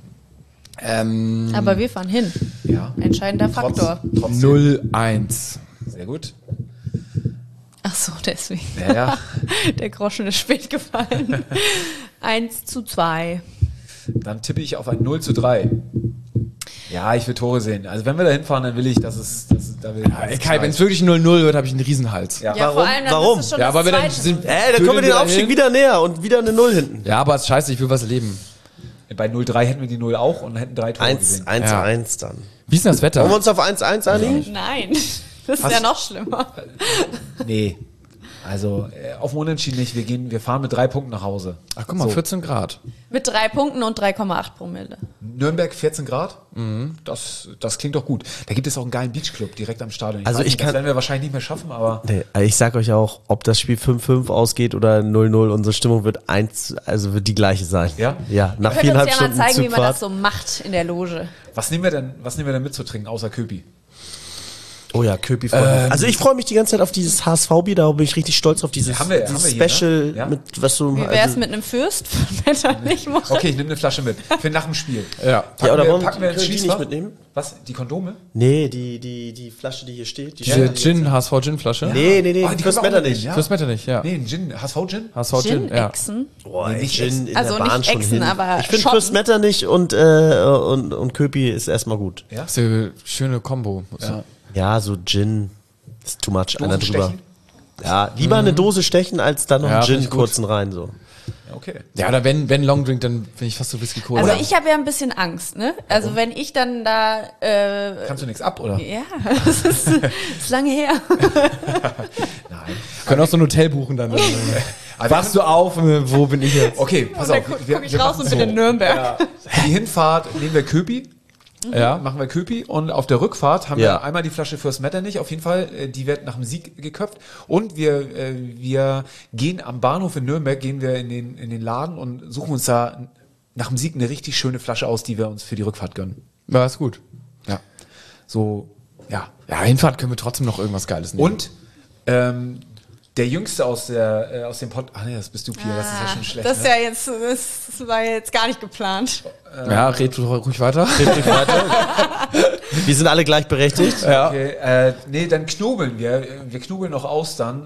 Speaker 3: Aber wir fahren hin.
Speaker 1: Ja.
Speaker 3: Entscheidender Faktor.
Speaker 1: Trotzdem.
Speaker 2: 0-1.
Speaker 1: Sehr gut.
Speaker 3: Ach so, deswegen.
Speaker 1: Ja.
Speaker 3: Der Groschen ist spät gefallen. 1-2.
Speaker 1: Dann tippe ich auf ein 0-3. Ja, ich will Tore sehen. Also wenn wir da hinfahren, dann will ich, dass es
Speaker 2: Kai, wenn es wirklich 0-0 wird, habe ich einen Riesenhals.
Speaker 1: Ja.
Speaker 3: Ja, vor allem, dann
Speaker 5: Warum?
Speaker 3: ist es schon
Speaker 2: Ja,
Speaker 3: das
Speaker 2: aber wir dann
Speaker 3: Zweite.
Speaker 2: sind.
Speaker 5: Da kommen wir den Aufstieg wieder näher und wieder eine 0 hinten.
Speaker 2: Ja, aber es ist scheiße, ich will was erleben.
Speaker 1: Bei 0-3 hätten wir die 0 auch und hätten 3 Tore gesehen.
Speaker 5: 1-1 dann.
Speaker 2: Wie ist denn das Wetter?
Speaker 5: Wollen wir uns auf 1-1 einigen?
Speaker 3: Nein, das ist ja noch schlimmer.
Speaker 1: Nee. Also auf dem Unentschieden nicht. Wir fahren mit 3 Punkten nach Hause.
Speaker 2: Ach, guck mal, 14 Grad.
Speaker 3: Mit 3 Punkten und 3,8 Promille.
Speaker 1: Nürnberg 14 Grad? Das klingt doch gut. Da gibt es auch einen geilen Beachclub direkt am Stadion.
Speaker 5: Also
Speaker 1: das werden wir wahrscheinlich nicht mehr schaffen, aber
Speaker 5: Nee, ich sag euch auch, ob das Spiel 5-5 ausgeht oder 0-0, unsere Stimmung wird wird die gleiche sein.
Speaker 1: Ja?
Speaker 5: Ja, nach
Speaker 3: Ihr könnt uns
Speaker 5: 4,5
Speaker 3: ja mal
Speaker 5: Stunden
Speaker 3: zeigen, wie man
Speaker 5: Zugfahrt.
Speaker 3: das so macht in der Loge.
Speaker 1: was nehmen wir denn mit zu trinken, außer Köpi?
Speaker 5: Oh ja, Köpi freut mich. Also ich freue mich die ganze Zeit auf dieses HSV-Bier, da bin ich richtig stolz auf dieses,
Speaker 1: Haben wir
Speaker 5: dieses
Speaker 1: hier,
Speaker 5: Special,
Speaker 1: ne? Ja?
Speaker 5: mit was so.
Speaker 3: Wie wär's mit einem Fürst, wenn er nicht macht?
Speaker 1: Okay, ich nehme eine Flasche mit. Für nach dem Spiel.
Speaker 2: Ja.
Speaker 5: Ja, oder warum
Speaker 1: packen wir ins
Speaker 5: können die
Speaker 1: Schließfach?
Speaker 5: nicht mitnehmen?
Speaker 1: Was? Die Kondome?
Speaker 5: Nee, die Flasche, die hier steht. Die
Speaker 2: Diese
Speaker 5: steht-
Speaker 2: HSV Gin-Flasche?
Speaker 5: Nee,
Speaker 1: Ah, die
Speaker 5: fürs
Speaker 1: können wir auch
Speaker 5: Wetter
Speaker 1: mitnehmen,
Speaker 5: nicht.
Speaker 1: ja?
Speaker 2: Fürs Wetter nicht, ja.
Speaker 1: Nee, ein Gin. HSV-Gin?
Speaker 2: HSV Gin, ja.
Speaker 3: Gin-Echsen.
Speaker 5: Boah,
Speaker 1: Nee, nicht
Speaker 5: Gin in
Speaker 3: Also
Speaker 5: der Bahn
Speaker 3: nicht
Speaker 5: schon
Speaker 3: Echsen,
Speaker 5: hin.
Speaker 3: aber
Speaker 5: ich finde
Speaker 3: shoppen.
Speaker 5: fürs Wetter nicht und Köpi ist erstmal gut.
Speaker 1: Ja?
Speaker 2: Das ist eine schöne Kombo.
Speaker 1: Ja.
Speaker 5: Ja, so Gin ist too much. Einer
Speaker 1: Dosen
Speaker 5: drüber.
Speaker 1: stechen?
Speaker 5: Ja, lieber eine Dose stechen, als dann noch
Speaker 2: Ja,
Speaker 5: einen
Speaker 2: find
Speaker 5: Gin
Speaker 2: ich gut.
Speaker 5: kurzen rein, so.
Speaker 1: Ja, okay.
Speaker 2: Ja, oder wenn Longdrink, dann bin ich fast so Whisky Cola.
Speaker 3: Also ich habe ja ein bisschen Angst, ne? Also wenn ich dann da,
Speaker 1: Kannst du nichts ab, oder?
Speaker 3: ja, das ist lange her.
Speaker 1: Nein.
Speaker 2: können auch so ein Hotel buchen dann. Wachst du auf? Wo bin ich jetzt?
Speaker 1: Okay, pass
Speaker 3: Und
Speaker 1: auf.
Speaker 3: dann guck ich raus
Speaker 1: machen
Speaker 3: und bin in Nürnberg.
Speaker 1: Ja. Für die Hinfahrt nehmen wir Köpi.
Speaker 2: Ja.
Speaker 1: Machen wir Köpi und auf der Rückfahrt haben
Speaker 5: Ja.
Speaker 1: wir einmal die Flasche Fürst Metternich, auf jeden Fall, die wird nach dem Sieg geköpft und wir gehen am Bahnhof in Nürnberg, gehen wir in den Laden und suchen uns da nach dem Sieg eine richtig schöne Flasche aus, die wir uns für die Rückfahrt gönnen.
Speaker 2: Ja, ist gut.
Speaker 1: Ja. So, ja.
Speaker 2: Ja, Hinfahrt können wir trotzdem noch irgendwas Geiles nehmen.
Speaker 1: Und der Jüngste aus dem Ach nee, das bist du, Pia, das ist ja schon schlecht.
Speaker 3: Das ist
Speaker 1: ne?
Speaker 3: ja jetzt, das war jetzt gar nicht geplant.
Speaker 2: Ja, red ruhig weiter.
Speaker 5: Wir sind alle gleichberechtigt.
Speaker 2: Ja.
Speaker 1: Okay, nee, dann knobeln wir. Wir knobeln noch Austern.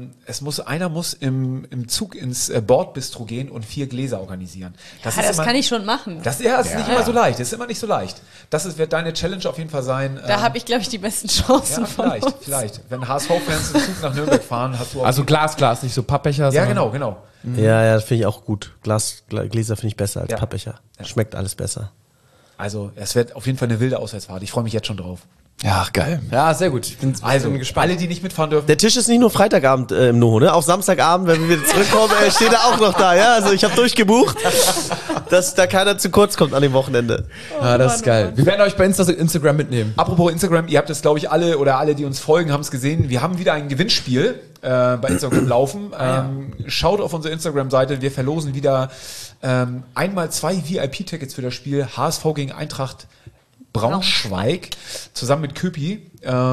Speaker 1: Einer muss im Zug ins Bordbistro gehen und 4 Gläser organisieren.
Speaker 3: Das kann ich schon machen.
Speaker 1: Das ist nicht immer so leicht. Das ist immer nicht so leicht. Wird deine Challenge auf jeden Fall sein.
Speaker 3: Da habe ich, glaube ich, die besten Chancen
Speaker 1: ja,
Speaker 3: von uns.
Speaker 1: vielleicht. Wenn HSV-Fans im Zug nach Nürnberg fahren, hast du auch
Speaker 2: Also Glas, nicht so Pappbecher.
Speaker 1: ja,
Speaker 2: sondern-
Speaker 1: genau.
Speaker 5: Ja, das finde ich auch gut. Gläser finde ich besser als
Speaker 1: Ja.
Speaker 5: Pappbecher. Schmeckt alles besser.
Speaker 1: Also es wird auf jeden Fall eine wilde Auswärtsfahrt. Ich freue mich jetzt schon drauf.
Speaker 2: Ja, geil. Ja, sehr gut. Ich bin
Speaker 1: Alle, die nicht mitfahren dürfen.
Speaker 5: Der Tisch ist nicht nur Freitagabend im Noho, ne? Auch Samstagabend, wenn wir wieder zurückkommen, steht er auch noch da, ja? Also ich habe durchgebucht, dass da keiner zu kurz kommt an dem Wochenende.
Speaker 2: Ja, das ist geil. Wir werden euch bei Instagram mitnehmen.
Speaker 1: Apropos Instagram, ihr habt es, glaube ich, alle, die uns folgen, haben es gesehen. Wir haben wieder ein Gewinnspiel bei Instagram laufen. Schaut auf unsere Instagram-Seite. Wir verlosen wieder einmal 2 VIP-Tickets für das Spiel HSV gegen Eintracht Braunschweig zusammen mit Köpi.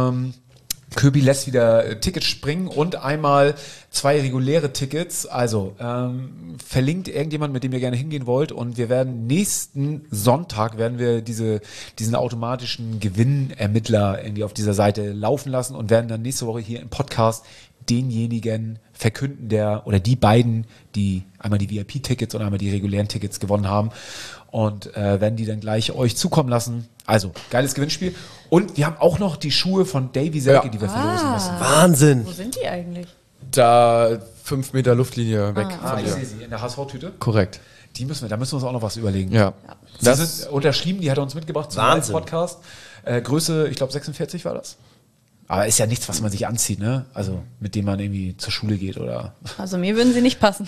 Speaker 1: Köpi lässt wieder Tickets springen und einmal 2 reguläre Tickets. Also verlinkt irgendjemand, mit dem ihr gerne hingehen wollt, und wir werden nächsten Sonntag diesen automatischen Gewinnermittler irgendwie auf dieser Seite laufen lassen und werden dann nächste Woche hier im Podcast denjenigen verkünden, die beiden, die einmal die VIP-Tickets und einmal die regulären Tickets gewonnen haben, und werden die dann gleich euch zukommen lassen. Also, geiles Gewinnspiel. Und wir haben auch noch die Schuhe von Davy Selke, die wir verlosen müssen.
Speaker 5: Wahnsinn.
Speaker 3: Wo sind die eigentlich?
Speaker 2: Da 5 Meter Luftlinie weg
Speaker 1: Ah,
Speaker 2: von
Speaker 1: ich
Speaker 2: dir.
Speaker 1: sehe sie in der HSV-Tüte.
Speaker 2: Korrekt.
Speaker 1: Da müssen wir uns auch noch was überlegen.
Speaker 2: Ja.
Speaker 1: Die sind unterschrieben, die hat er uns mitgebracht zum
Speaker 5: Wahnsinn.
Speaker 1: Live-Podcast. Größe, ich glaube 46 war das. Aber ist ja nichts, was man sich anzieht, ne? Also mit dem man irgendwie zur Schule geht oder.
Speaker 3: Also mir würden sie nicht passen.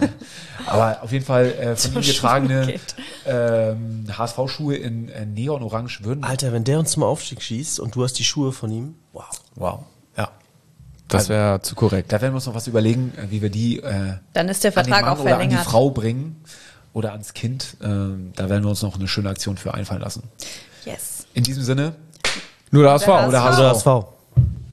Speaker 1: Aber auf jeden Fall von ihm
Speaker 3: Zur
Speaker 1: getragene
Speaker 3: Schule
Speaker 1: HSV-Schuhe in Neon-Orange würden.
Speaker 5: Alter, wenn der uns zum Aufstieg schießt und du hast die Schuhe von ihm, wow.
Speaker 1: Wow. Ja.
Speaker 2: Das wäre zu korrekt.
Speaker 1: Da werden wir uns noch was überlegen, wie wir die
Speaker 3: Dann ist der
Speaker 1: an den
Speaker 3: Vertrag
Speaker 1: Mann
Speaker 3: auch
Speaker 1: oder an die
Speaker 3: verlängert.
Speaker 1: Frau bringen oder ans Kind. Da werden wir uns noch eine schöne Aktion für einfallen lassen.
Speaker 3: Yes.
Speaker 1: In diesem Sinne,
Speaker 2: Nur der HSV.
Speaker 3: Der
Speaker 2: Oder
Speaker 3: HSV.
Speaker 5: Also HSV.